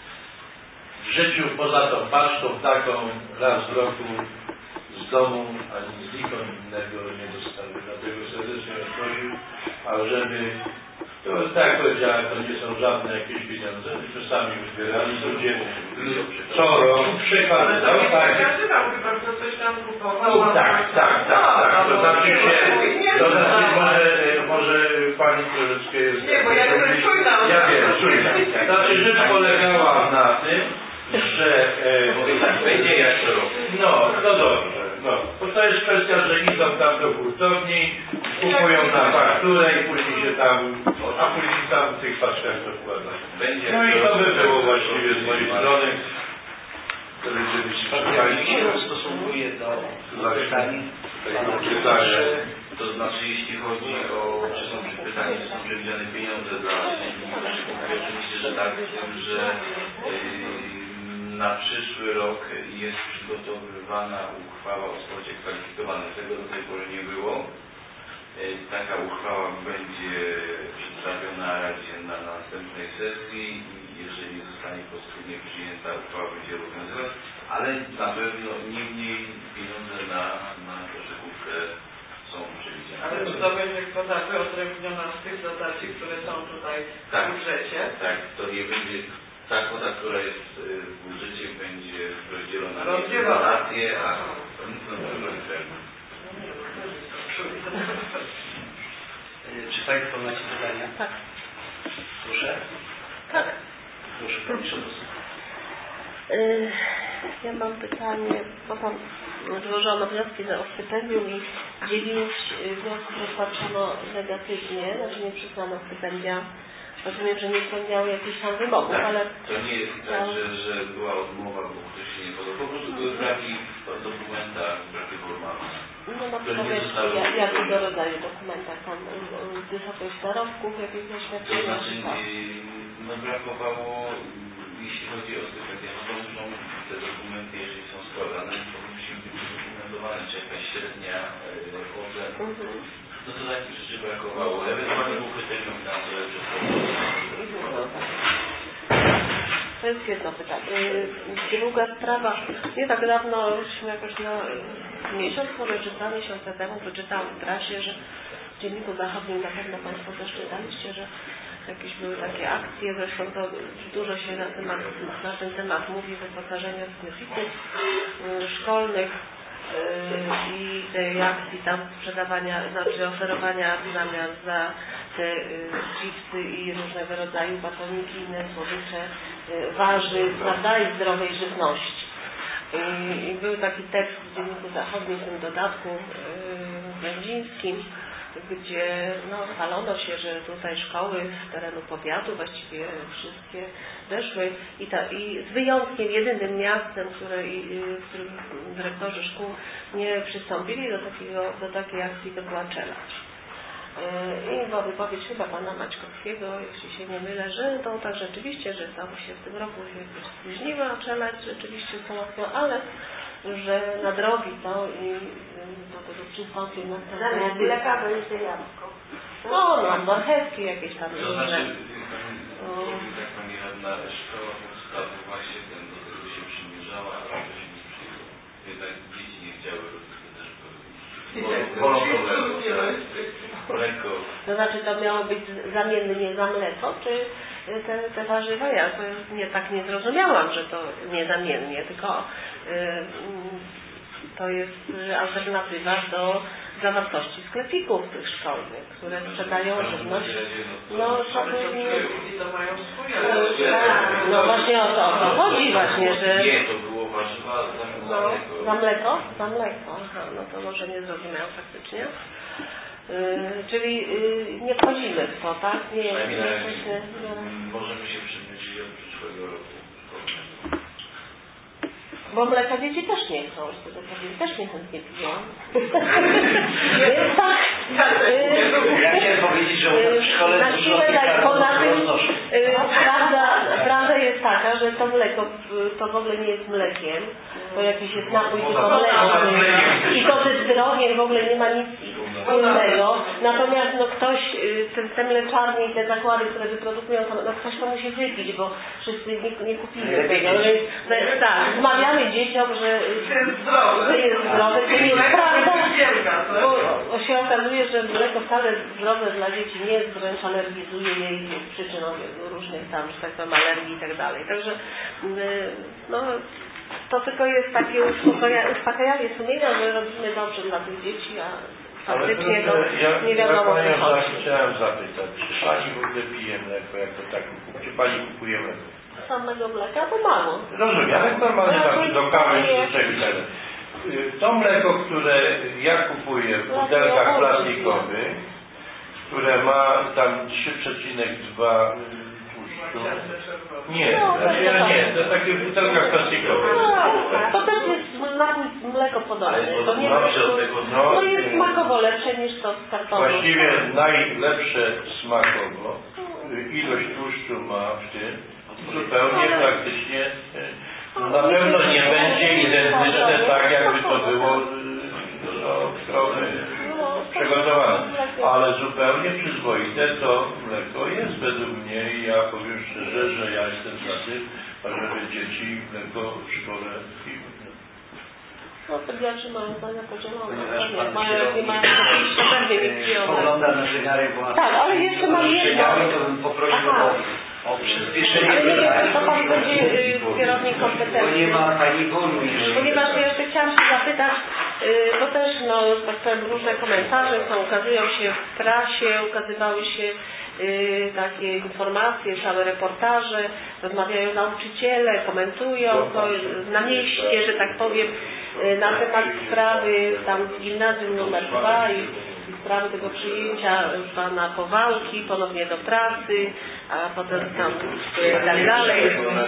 w życiu poza tą paczką taką raz w roku z domu ani znikąd innego nie dostały. Dlatego serdecznie prosił, ażeby, to tak jak powiedziałem, to nie są żadne jakieś pieniądze, tylko sami uzbierali ludzie co rok przykład. Ale to nie pokazywał, chyba kto coś tam kupował. No, tak, tak, tak, tak. To znaczy się, to znaczy może, może pani troszeczkę jest... Nie, bo ja jestem czujna. Ja wiem, czujna. Znaczy rzecz polegała na tym, że e, tak będzie jak co roku. No, no dobrze, no. Bo to jest kwestia, że idą tam do hurtowni, kupują na fakturę i później się tam, a później tam w tych paczkach to wkładają. No i to by było właściwie z mojej strony. To będzie być Pani się stosuje do pytań. pytania. To znaczy, jeśli chodzi o, czy są pytanie, czy są przewidziane pieniądze dla oczywiście, że tak, z tym, że yy, na przyszły rok jest przygotowywana uchwała o sporcie kwalifikowanym. Tego do tej pory nie było. Yy, taka uchwała będzie przedstawiona Radzie na następnej sesji. Jeżeli zostanie pozytywnie przyjęta, uchwała będzie obowiązywać, ale na pewno niemniej pieniądze na, na koszykówkę są przewidziane. Ale czy to będzie kwota wyodrębniona z tych dotacji, które są tutaj tak, w budżecie? Tak, to nie będzie, ta kwota, która jest w budżecie, będzie rozdzielona na dotacje, a no, Czy Państwo macie pytania? Tak. Proszę. Tak. Proszę, Pani Szanowna. Yy, ja mam pytanie, bo tam złożono wnioski o stypendium i dziewięć wniosków rozpatrzono negatywnie, znaczy nie przyznano stypendia. Rozumiem, że nie spełniały jakichś tam wymogów, tak, ale... To nie jest tak, że, że była odmowa, bo ktoś się nie podobał. Po prostu były braki w dokumentach, braki formalne. No na przykład jak, jakiego rodzaju dokumentach? Tam wysokość zarobków, jakieś To doświadczenia? znaczy, no brakowało, jeśli chodzi o stypendia, no to muszą te dokumenty, jeżeli są składane, to musi być udokumentowane, czy jakaś średnia ocen. Mhm. No to takich rzeczy brakowało. Ewentualnie był kryterium finansowe przez to jest jedno pytanie. Druga sprawa, nie tak dawno, już jakoś no, miesiąc, może czy dwa miesiące temu wyczytałam w prasie, że w Dzienniku Zachodnim, na pewno Państwo też czytaliście, że jakieś były takie akcje, zresztą to dużo się na, temat, na ten temat mówi, wyposażenia w deficyt szkolnych i tej akcji tam sprzedawania, znaczy oferowania w zamian za te chipsy i różnego rodzaju batoniki, inne słodycze, warzyw, prawda, i zdrowej żywności. I, i był taki tekst w Dzienniku Zachodnim, w tym dodatku yy, będzińskim, gdzie no, chwalono się, że tutaj szkoły z terenu powiatu właściwie wszystkie weszły i, ta, i z wyjątkiem jedynym miastem, które, i, w którym dyrektorzy szkół nie przystąpili do, takiego, do takiej akcji, to była Czeladź. I była wypowiedź chyba pana Maćkowskiego, jeśli się nie mylę, że to tak rzeczywiście, że tam się w tym roku się jakoś spóźniła Czeladź, rzeczywiście załatwiła, ale że na drogi to i do tego przystąpił następny. Zamiast mleka będzie jabłko. No, no, marchewki jakieś tam. To znaczy, tak pani radna, szkoła podstawowa właśnie ten do tego się przymierzała, ale to się nie przyjęło. Jednak dzieci nie chciały robić to też mleko. To znaczy to miało być zamiennie za mleko, czy te, te warzywa? Ja to nie tak nie zrozumiałam, że to niezamiennie, tylko yy, to jest alternatywa do zawartości sklepików tych szkolnych, które sprzedają żywność. No, to mają swoje. No właśnie o to, o to chodzi właśnie, że... Nie, to było warzywa No, za mleko? Za mleko, aha, no to może nie zrozumiał faktycznie. Yy, czyli yy, nie wchodzimy w to, tak? Nie, nie, nie, nie, możemy się przymierzyć od przyszłego roku. Bo mleka dzieci też nie chcą, wtedy powiem, też nie chętnie piją. Więc tak. Ja chciałem powiedzieć, że w szkole na siłę tak, poza tym prawda, prawda jest taka, że to mleko to w ogóle nie jest mlekiem, to jakiś jest napój tylko mleczny i to ze zdrowiem w ogóle nie ma nic wspólnego. Natomiast no ktoś, te, te mleczarnie i te zakłady, które wyprodukują, to, no ktoś to musi wypić, bo wszyscy nie, nie kupili tego. Więc tak, wmawiamy dzieciom, że to jest zdrowe, to nie jest prawda. Bo się okazuje, że mleko wcale zdrowe dla dzieci nie jest, wręcz alergizuje je i jest przyczyną różnych tam, że tak powiem, alergii i tak dalej. Także no, to tylko jest takie uspokajanie sumienia, że robimy dobrze dla tych dzieci, a faktycznie to ja, nie wiadomo, ja co chodzi. Chciałem zapytać, czy Pani w ogóle pije mleko, jak to tak, czy Pani kupuje mleko? Samego mleka to mało. Rozumiem, ale normalnie tam do kawy czy czegoś takiego. To mleko, które ja kupuję w butelkach plastikowych, które ma tam trzy przecinek dwa tłuszczu. Nie, znaczy ja nie, to takie w butelkach plastikowych. To też jest mleko podobne. To nie no, to jest smakowo lepsze niż to z kartonu. Właściwie najlepsze smakowo. Ilość tłuszczu ma w tym. Zupełnie praktycznie na pewno nie będzie identyczne tak, jakby to było no, trochę przygotowane. Ale zupełnie przyzwoite to mleko jest według mnie i ja powiem szczerze, że ja jestem za tym, żeby dzieci mleko w szkole piły. No pediatrzy mają zdania podzielone. Ponieważ Mają pan mają kierownik spogląda na zegarek, bo tak, ale jeszcze mam jedno. to bym poprosił o, o przyspieszenie. Ale nie wiem, co pan będzie kierownik kompetencji. Bo nie ma pani Golu. Ponieważ ja jeszcze chciałam się zapytać, bo też, no, tak powiem, różne komentarze są, ukazują się w prasie, ukazywały się y, takie informacje, całe reportaże, rozmawiają nauczyciele, komentują to na mieście, że tak powiem, y, na temat sprawy tam w gimnazjum numer dwa i sprawy tego przyjęcia pana Powałki ponownie do pracy, a potem tam y, tak dalej.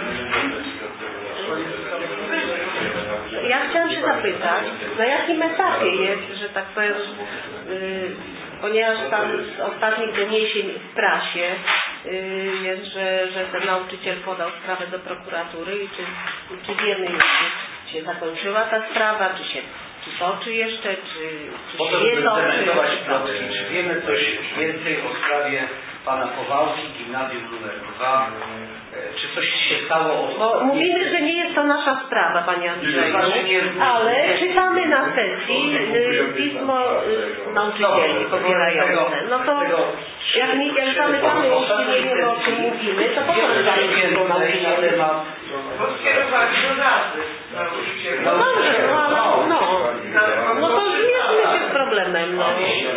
Ja chciałam się zapytać, na jakim etapie jest, że tak powiem, yy, ponieważ tam z ostatnich doniesień w prasie yy, jest, że, że ten nauczyciel podał sprawę do prokuratury i czy, czy wiemy już, czy się zakończyła ta sprawa, czy się czy toczy jeszcze, czy, czy po to, się żeby nie toczy. zdementować plotki, czy wiemy coś więcej o sprawie pana Powałki, gimnazjum numer dwa, czy coś się stało od... Bo mówimy, że nie jest to nasza sprawa, panie Andrzeju, ale czytamy na sesji y, pismo y, nauczycieli pobierające. No to jak, nie, jak zamykamy uszy, nie wiemy o czym mówimy, to po co dajemy pismo nauczycieli? Bo skierowali do rady nauczycieli. No dobrze, no ale no, no to zmierzmy się z problemem. No.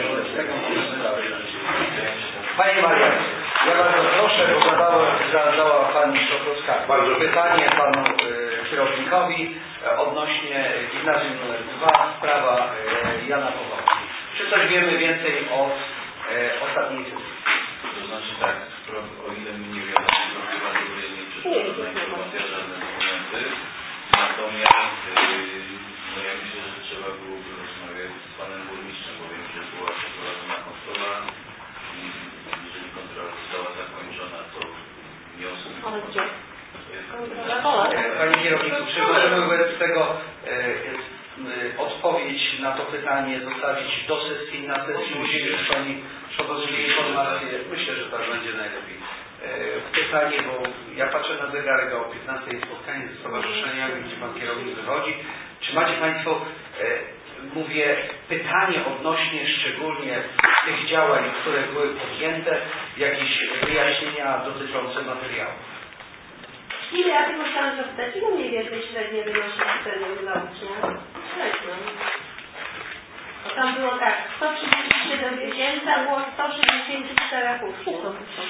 Pani Maria, ja bardzo proszę, bo zadała, zadała Pani Szopowska bardzo pytanie Panu y, kierownikowi y, odnośnie gimnazjum numer dwa, sprawa y, Jana Powałki. Czy coś wiemy więcej o y, ostatniej sesji? To znaczy tak, o ile mi nie wiadomo, prokuratury nie przyszła żadna informacja, żadne dokumenty. Natomiast yy, no ja myślę, że trzeba byłoby rozmawiać z panem burmistrzem, bo wiem, że była przeprowadzona kontrola i jeżeli kontrola została zakończona, to wniosek... Ale gdzie? Panie kierowniku, czy możemy wobec tego e, e, odpowiedź na to pytanie zostawić do sesji, na sesji musimy już Pani przekazać informację. Myślę, że tak będzie najlepiej. E, pytanie, bo ja patrzę na zegarek, a o piętnastej jest spotkanie ze stowarzyszeniami, gdzie Pan kierownik wychodzi. Czy macie Państwo, e, mówię, pytanie odnośnie szczególnie tych działań, które były podjęte, jakieś wyjaśnienia dotyczące materiału? Ile ja tylko chciałam zapytać, ile mniej więcej średnio wynosi ceny dla ucznia? Bo tam było tak, sto trzydzieści siedem tysięcy, a było sto sześćdziesiąt cztery uczniów.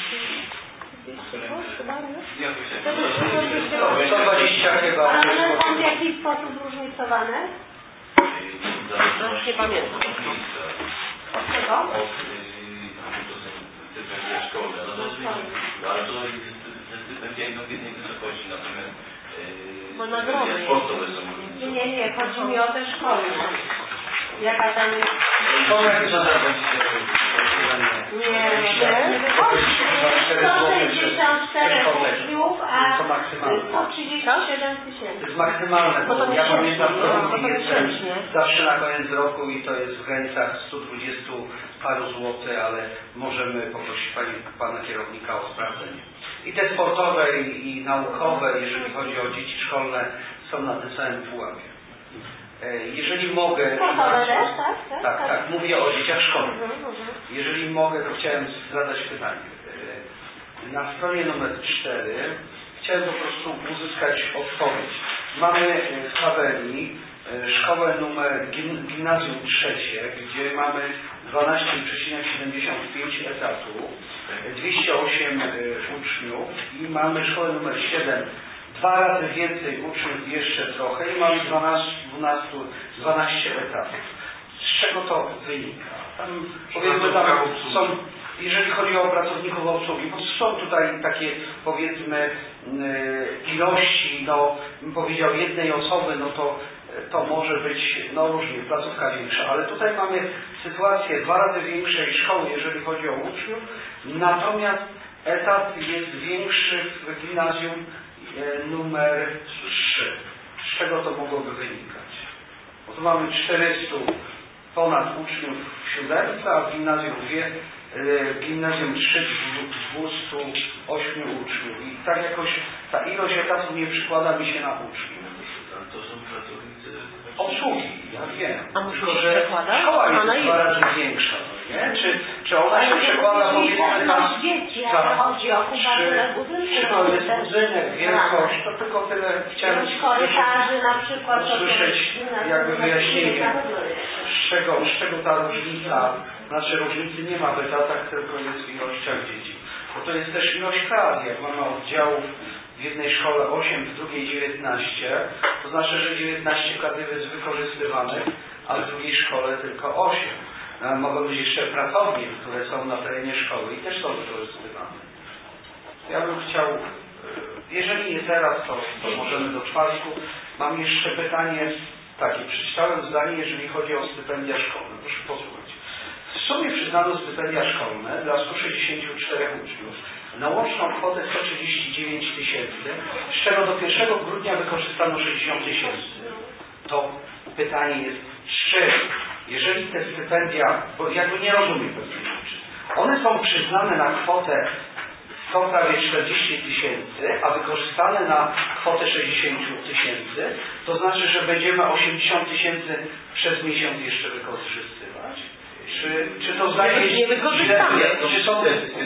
sto dwadzieścia chyba. A one są w jakiś sposób różnicowane? Nie pamiętam. Od czego? Od stypendia szkolne. No to, ale to te stypendia idą w jednej wysokości, natomiast bo nagrody sportowe są nie, nie, nie, chodzi mi o te szkolne. Jaka tam jest? Szkoła jest za Nie, nie wychodzi. sto sześćdziesiąt cztery uczniów, a sto trzydzieści siedem tysięcy. To jest maksymalne, No bo to ja miesięcznie, pamiętam, no, że to miesięcznie. zawsze na koniec roku i to jest w granicach stu dwudziestu paru złotych, ale możemy poprosić pani, pana kierownika o sprawdzenie. I te sportowe i, i naukowe, jeżeli chodzi o dzieci szkolne, są na tym samym pułapie. Jeżeli mogę... Sportowe też, tak? Tak, tak, tak, mówię o dzieciach szkolnych. Jeżeli mogę, to chciałem zadać pytanie. Na stronie numer cztery chciałem po prostu uzyskać odpowiedź. Mamy w tabeli szkołę numer gimnazjum trzecie, gdzie mamy dwanaście przecinek siedemdziesiąt pięć etatów, dwieście osiem uczniów i mamy szkołę numer siedem, dwa razy więcej uczniów jeszcze trochę i mamy dwanaście, dwanaście, dwanaście etatów. Z czego to wynika? Tam, powiedzmy, tam są, jeżeli chodzi o pracowników obsługi, bo są tutaj takie, powiedzmy, ilości, no, bym powiedział, jednej osoby, no to to może być, no różnie, placówka większa, ale tutaj mamy sytuację dwa razy większej szkoły, jeżeli chodzi o uczniów, natomiast etat jest większy w gimnazjum e, numer trzy. Z czego to mogłoby wynikać? Bo tu mamy czterystu ponad uczniów w siódemce, a w gimnazjum dwie, e, w gimnazjum trzy dwieście osiem uczniów. I tak jakoś ta ilość etatów nie przykłada mi się na uczniów. to są pracownicy obsługi, ja wiem. A musi Tylko, się że przekładać? szkoła A na jest ile? dwa razy większa, nie? Czy, czy ona się przekłada, powiedzmy, na... dzieci, Tak. jak chodzi o Czy, kubaturę budynku. czy to jest budynek, wielkość, to tylko tyle chciałem korytarzy na przykład. usłyszeć jakby wyjaśnienie, z czego, z czego ta różnica, znaczy różnicy nie ma w etatach, tylko jest w ilościach dzieci. Bo to jest też ilość klas, jak mamy oddziałów w jednej szkole osiem, w drugiej dziewiętnaście, to znaczy, że dziewiętnaście kadr jest wykorzystywanych, a w drugiej szkole tylko osiem. No, mogą być jeszcze pracownie, które są na terenie szkoły i też są wykorzystywane. Ja bym chciał, jeżeli nie teraz, to, to możemy do czwartku. Mam jeszcze pytanie takie. Przeczytałem zdanie, jeżeli chodzi o stypendia szkolne. Proszę posłuchać. W sumie przyznano stypendia szkolne dla stu sześćdziesięciu czterech uczniów na łączną kwotę sto trzydzieści dziewięć tysięcy, z czego do pierwszego grudnia wykorzystano sześćdziesiąt tysięcy. To pytanie jest, czy jeżeli te stypendia, bo jakby nie rozumiem pewnych rzeczy, one są przyznane na kwotę sto prawie czterdzieści tysięcy, a wykorzystane na kwotę sześćdziesiąt tysięcy, to znaczy, że będziemy osiemdziesiąt tysięcy przez miesiąc jeszcze wykorzystywać? Czy, czy to zdanie jest niewykorzystane? Czy są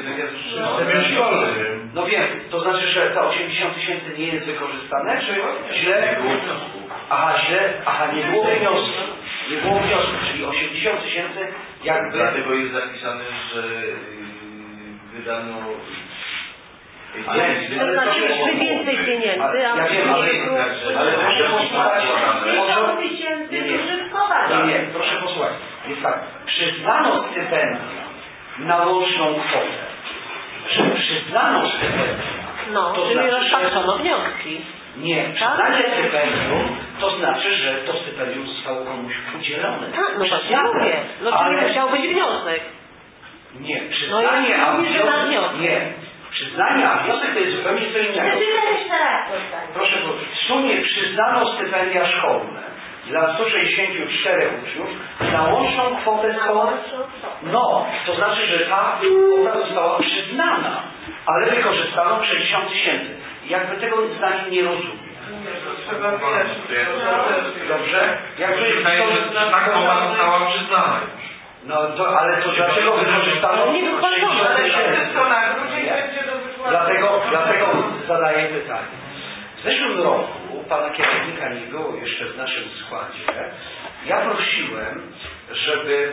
No wiem, to znaczy, że te osiemdziesiąt tysięcy nie jest wykorzystane, czy źle? Aha, źle, aha, nie było wniosku. Nie było wniosku, czyli osiemdziesiąt tysięcy jakby... Dlatego jest zapisane, że wydano... Ale, to znaczy, że więcej pieniędzy, a ja wiem, ale, ale proszę posłuchać, tysięcy nie, nie, użytkować. nie, nie, proszę posłuchać. Jest tak, przyznano stypendia na łączną kwotę. Że przyznano stypendia. No, to czyli znaczy, rozpatrzono że... wnioski. Nie, przyznanie stypendium to znaczy, że to stypendium zostało komuś udzielone. Tak, no właśnie mówię. No czyli ale... musiał być wniosek. Nie, No przyznanie, ja a mówię, że na wniosek... wniosek. Nie, przyznanie, a wniosek to jest zupełnie co innego. jeszcze raz to Proszę powiedzieć, w sumie przyznano stypendia szkolne dla stu sześćdziesięciu czterech uczniów na łączną kwotę sto... No, to znaczy, że ta kwota została przyznana, ale wykorzystano sześćdziesiąt tysięcy. Jakby tego zdaniem nie rozumiem. Trzeba wyjaśnić. Dobrze? Jakby to tak ona została przyznana. No to, ale to dlaczego wykorzystano Nie wypłacono, sześćdziesiąt tysięcy? To na grudzień będzie do wypłaty. Dlatego, dlatego zadaję pytanie. W zeszłym roku pana kierownika nie było jeszcze w naszym składzie. Ja prosiłem, żeby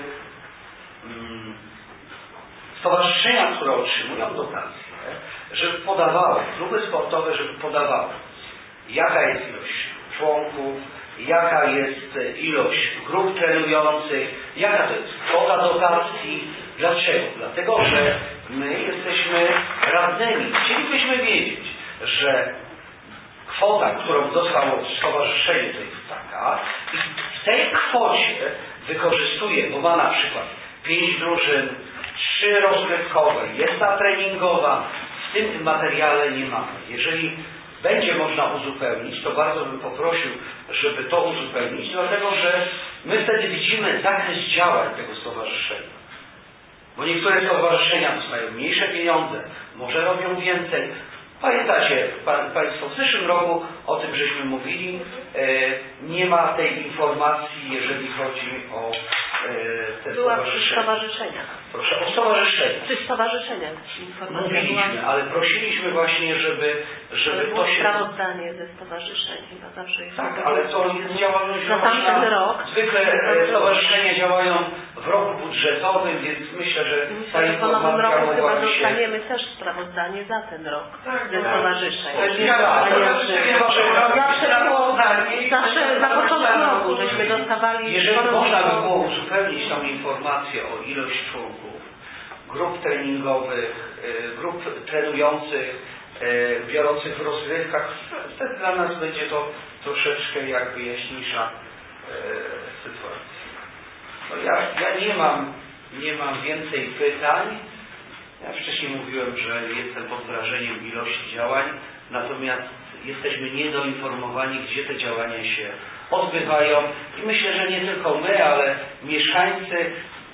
mm, stowarzyszenia, które otrzymują dotacje, żeby podawały, kluby sportowe, żeby podawały, jaka jest ilość członków, jaka jest ilość grup trenujących, jaka to jest kwota dotacji. Dlaczego? Dlatego, że my jesteśmy radnymi. Chcielibyśmy wiedzieć, że kwota, którą dostało stowarzyszenie, to jest taka i w tej kwocie wykorzystuje, bo ma na przykład pięć drużyn, trzy rozgrywkowe, jest ta treningowa, w tym materiale nie mamy. Jeżeli będzie można uzupełnić, to bardzo bym poprosił, żeby to uzupełnić, dlatego że my wtedy widzimy zakres działań tego stowarzyszenia. Bo niektóre stowarzyszenia dostają mniejsze pieniądze, może robią więcej. Pamiętacie pa, Państwo, w zeszłym roku o tym żeśmy mówili, e, nie ma tej informacji, jeżeli chodzi o e, te Była przy stowarzyszenia. stowarzyszeniach. Proszę, o stowarzyszeniach. Przy stowarzyszeniach informacja Mówiliśmy, była. ale prosiliśmy właśnie, żeby, żeby było to się... sprawozdanie ze stowarzyszeń, chyba zawsze jest. Tak, ale to jest działalność na tamten rok. Zwykle e, stowarzyszenia działają w roku budżetowym, więc myślę, że ta Myślę, że po nowym informacja roku chyba mogłaby się... dostaniemy też sprawozdanie za ten rok Tak, ze tak. stowarzyszeń. To jest Nie ja- dostaniemy. to jest ja- Zawsze było, zawsze na początku roku żeśmy dostawali... Jeżeli sporo można by dużo- było uzupełnić tą informację o ilość członków, grup treningowych, e, grup trenujących, e, biorących w rozgrywkach, wtedy dla nas będzie to troszeczkę jakby jaśniejsza e, sytuacja. No ja, ja nie mam, nie mam więcej pytań. Ja wcześniej mówiłem, że jestem pod wrażeniem ilości działań, natomiast jesteśmy niedoinformowani, gdzie te działania się odbywają i myślę, że nie tylko my, ale mieszkańcy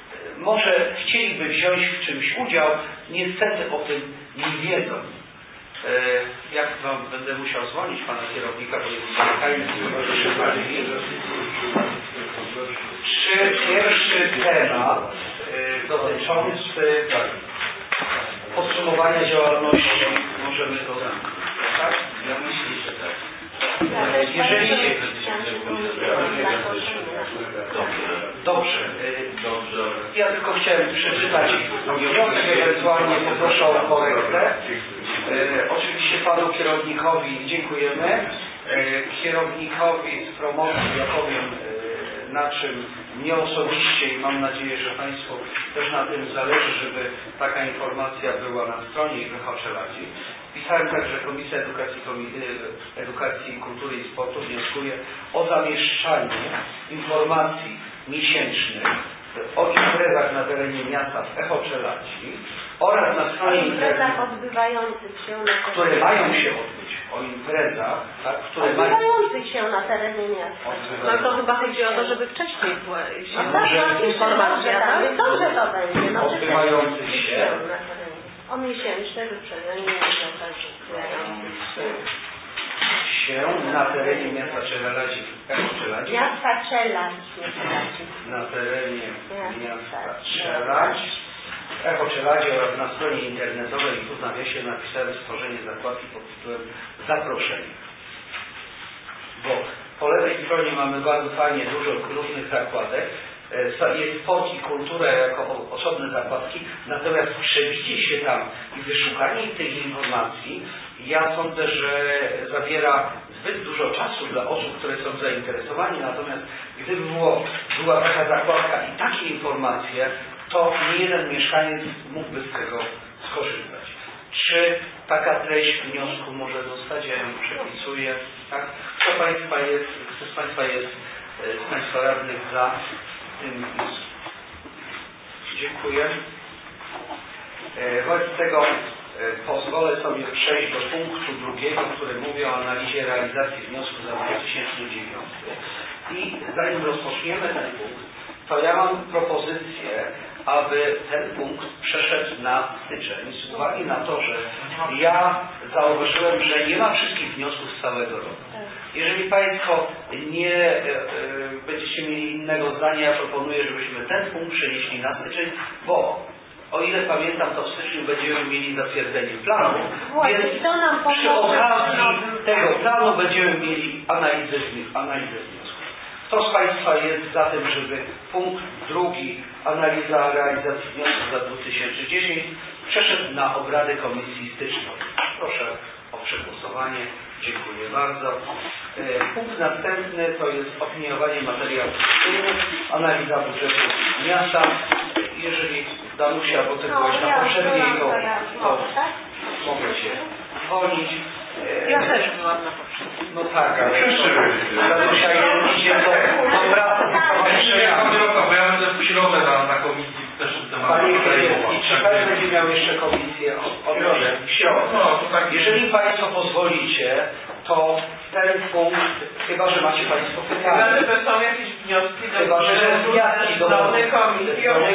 może chcieliby wziąć w czymś udział, niestety o tym nie wiedzą. E, jak wam będę musiał dzwonić pana kierownika, bo jest spotkanie z stowarzyszeniami. Czy pierwszy temat e, dotyczący podsumowania działalności możemy go zamknąć? Tak? Ja myślę, że tak. Jeżeli... Dobrze. Dobrze. Ja tylko chciałem przeczytać wniosek, ewentualnie poproszę o korektę. E, oczywiście panu kierownikowi dziękujemy. E, kierownikowi z promocji ja powiem e, na czym mnie osobiście i mam nadzieję, że Państwu też na tym zależy, żeby taka informacja była na stronie i wychocze radzi. Pisałem także Komisja Edukacji, Edukacji, Kultury i Sportu wnioskuje o zamieszczanie informacji miesięcznych o imprezach na terenie miasta w Echo Czeladzi oraz na O stronie imprezach odbywających się na terenie które mają się odbyć, o imprezach, tak, które mają odbywających się na terenie miasta. No to chyba chodzi o to, żeby wcześniej była się No tak, no, informacja, dobrze, tak? tak? Dobrze to będzie. No, odbywających się na terenie. O miesięczne wyprzedzenie imprezach się na terenie miasta Czeladzi, Echo Czeladzi, Miasta Czeladź, nie Czeladzi. na terenie Miasta miasta Czeladź, Echo Czeladzi oraz na stronie internetowej i tu w nawiasie napisałem stworzenie zakładki pod tytułem Zaproszenie. Bo po lewej stronie mamy bardzo fajnie dużo różnych zakładek. Jest sport i kultura jako osobne zakładki, natomiast przebicie się tam i wyszukanie tych informacji, ja sądzę, że zabiera zbyt dużo czasu dla osób, które są zainteresowani, natomiast gdyby było, była taka zakładka i takie informacje, to nie jeden mieszkaniec mógłby z tego skorzystać. Czy taka treść wniosku może zostać? Ja ją przepisuję. Tak? Kto Państwa jest, kto z Państwa jest z Państwa radnych za tym wnioskiem? Dziękuję. Wobec tego pozwolę sobie przejść do punktu drugiego, który mówi o analizie realizacji wniosku za dwa tysiące dziewiąty. I zanim rozpoczniemy ten punkt, to ja mam propozycję, aby ten punkt przeszedł na styczeń, z uwagi na to, że ja zauważyłem, że nie ma wszystkich wniosków z całego roku. Jeżeli Państwo nie e, e, będziecie mieli innego zdania, ja proponuję, żebyśmy ten punkt przenieśli na styczeń, bo o ile pamiętam, to w styczniu będziemy mieli zatwierdzenie planu, Właśnie, więc to nam przy pomoże. okazji tego planu będziemy mieli analizę, analizę wniosków. Kto z Państwa jest za tym, żeby punkt drugi, analiza realizacji wniosków za dwa tysiące dziesiąty, przeszedł na obrady Komisji Styczniowej? Proszę o przegłosowanie. Dziękuję bardzo. Punkt następny to jest opiniowanie materiałów sessyjnych, analiza budżetu miasta. Jeżeli Danusia, bo ty byłaś na poprzedniej, to, to mogę Cię dzwonić. Ja też byłam na poprzedniej. No tak, ale Danusia idzie do, do pracy stowarzyszenia. Bo ja będę w środę na, na komisji też w temacie. Panie Krajewski, czy Pan będzie miał jeszcze komisję o środę? W środę. No, to tak. Jeżeli Państwo pozwolicie, to ten punkt, chyba że macie Państwo pytania. Chyba, że są jakieś wnioski do Chyba, że są wnioski do komisji o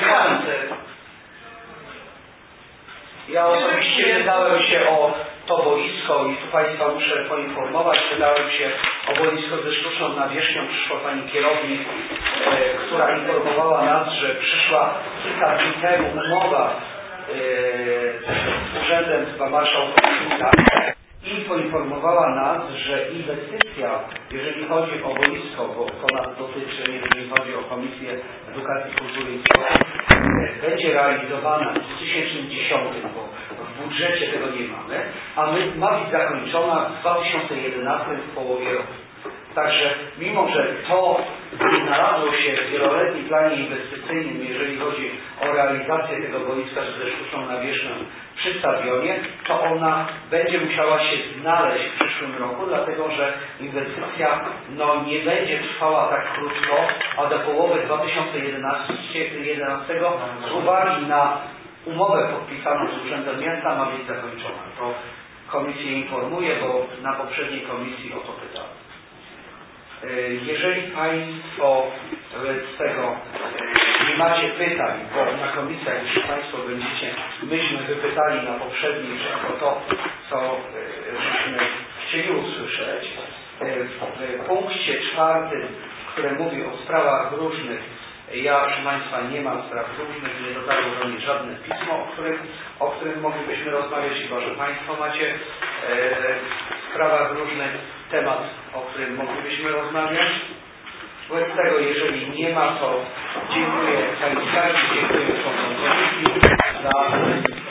Ja osobiście pytałem się o to boisko i tu Państwa muszę poinformować, pytałem się o boisko ze sztuczną nawierzchnią. Przyszła Pani kierownik, e, która informowała nas, że przyszła kilka dni temu umowa e, z Urzędem chyba Marszałkowska i poinformowała nas, że inwestycja, jeżeli chodzi o boisko, bo to nas dotyczy, jeżeli chodzi o Komisję Edukacji, Kultury i Sportu, będzie realizowana w dwa tysiące dziesiątym, bo w budżecie tego nie mamy, a my, ma być zakończona w dwa tysiące jedenastym w połowie roku. Także mimo, że to nie znalazło się w wieloletnim planie inwestycyjnym, jeżeli chodzi o realizację tego boiska ze sztuczną nawierzchnią przy stadionie, to ona będzie musiała się znaleźć w przyszłym roku, dlatego że inwestycja no, nie będzie trwała tak krótko, a do połowy dwa tysiące jedenastego z uwagi na umowę podpisaną z Urzędem Miasta ma być zakończona. To komisję informuję, bo na poprzedniej komisji o to pytałem. Jeżeli Państwo z tego nie macie pytań, bo na komisjach już Państwo będziecie, myśmy wypytali na poprzedniej wszystko to, co żeśmy chcieli usłyszeć. W punkcie czwartym, które mówi o sprawach różnych, ja, proszę Państwa, nie mam spraw różnych, nie dotarło do mnie żadne pismo, o którym, o którym moglibyśmy rozmawiać, chyba że Państwo macie e, w sprawach różnych temat, o którym moglibyśmy rozmawiać. Wobec tego, jeżeli nie ma, to dziękuję Pani Skarbnik, dziękuję Komisji za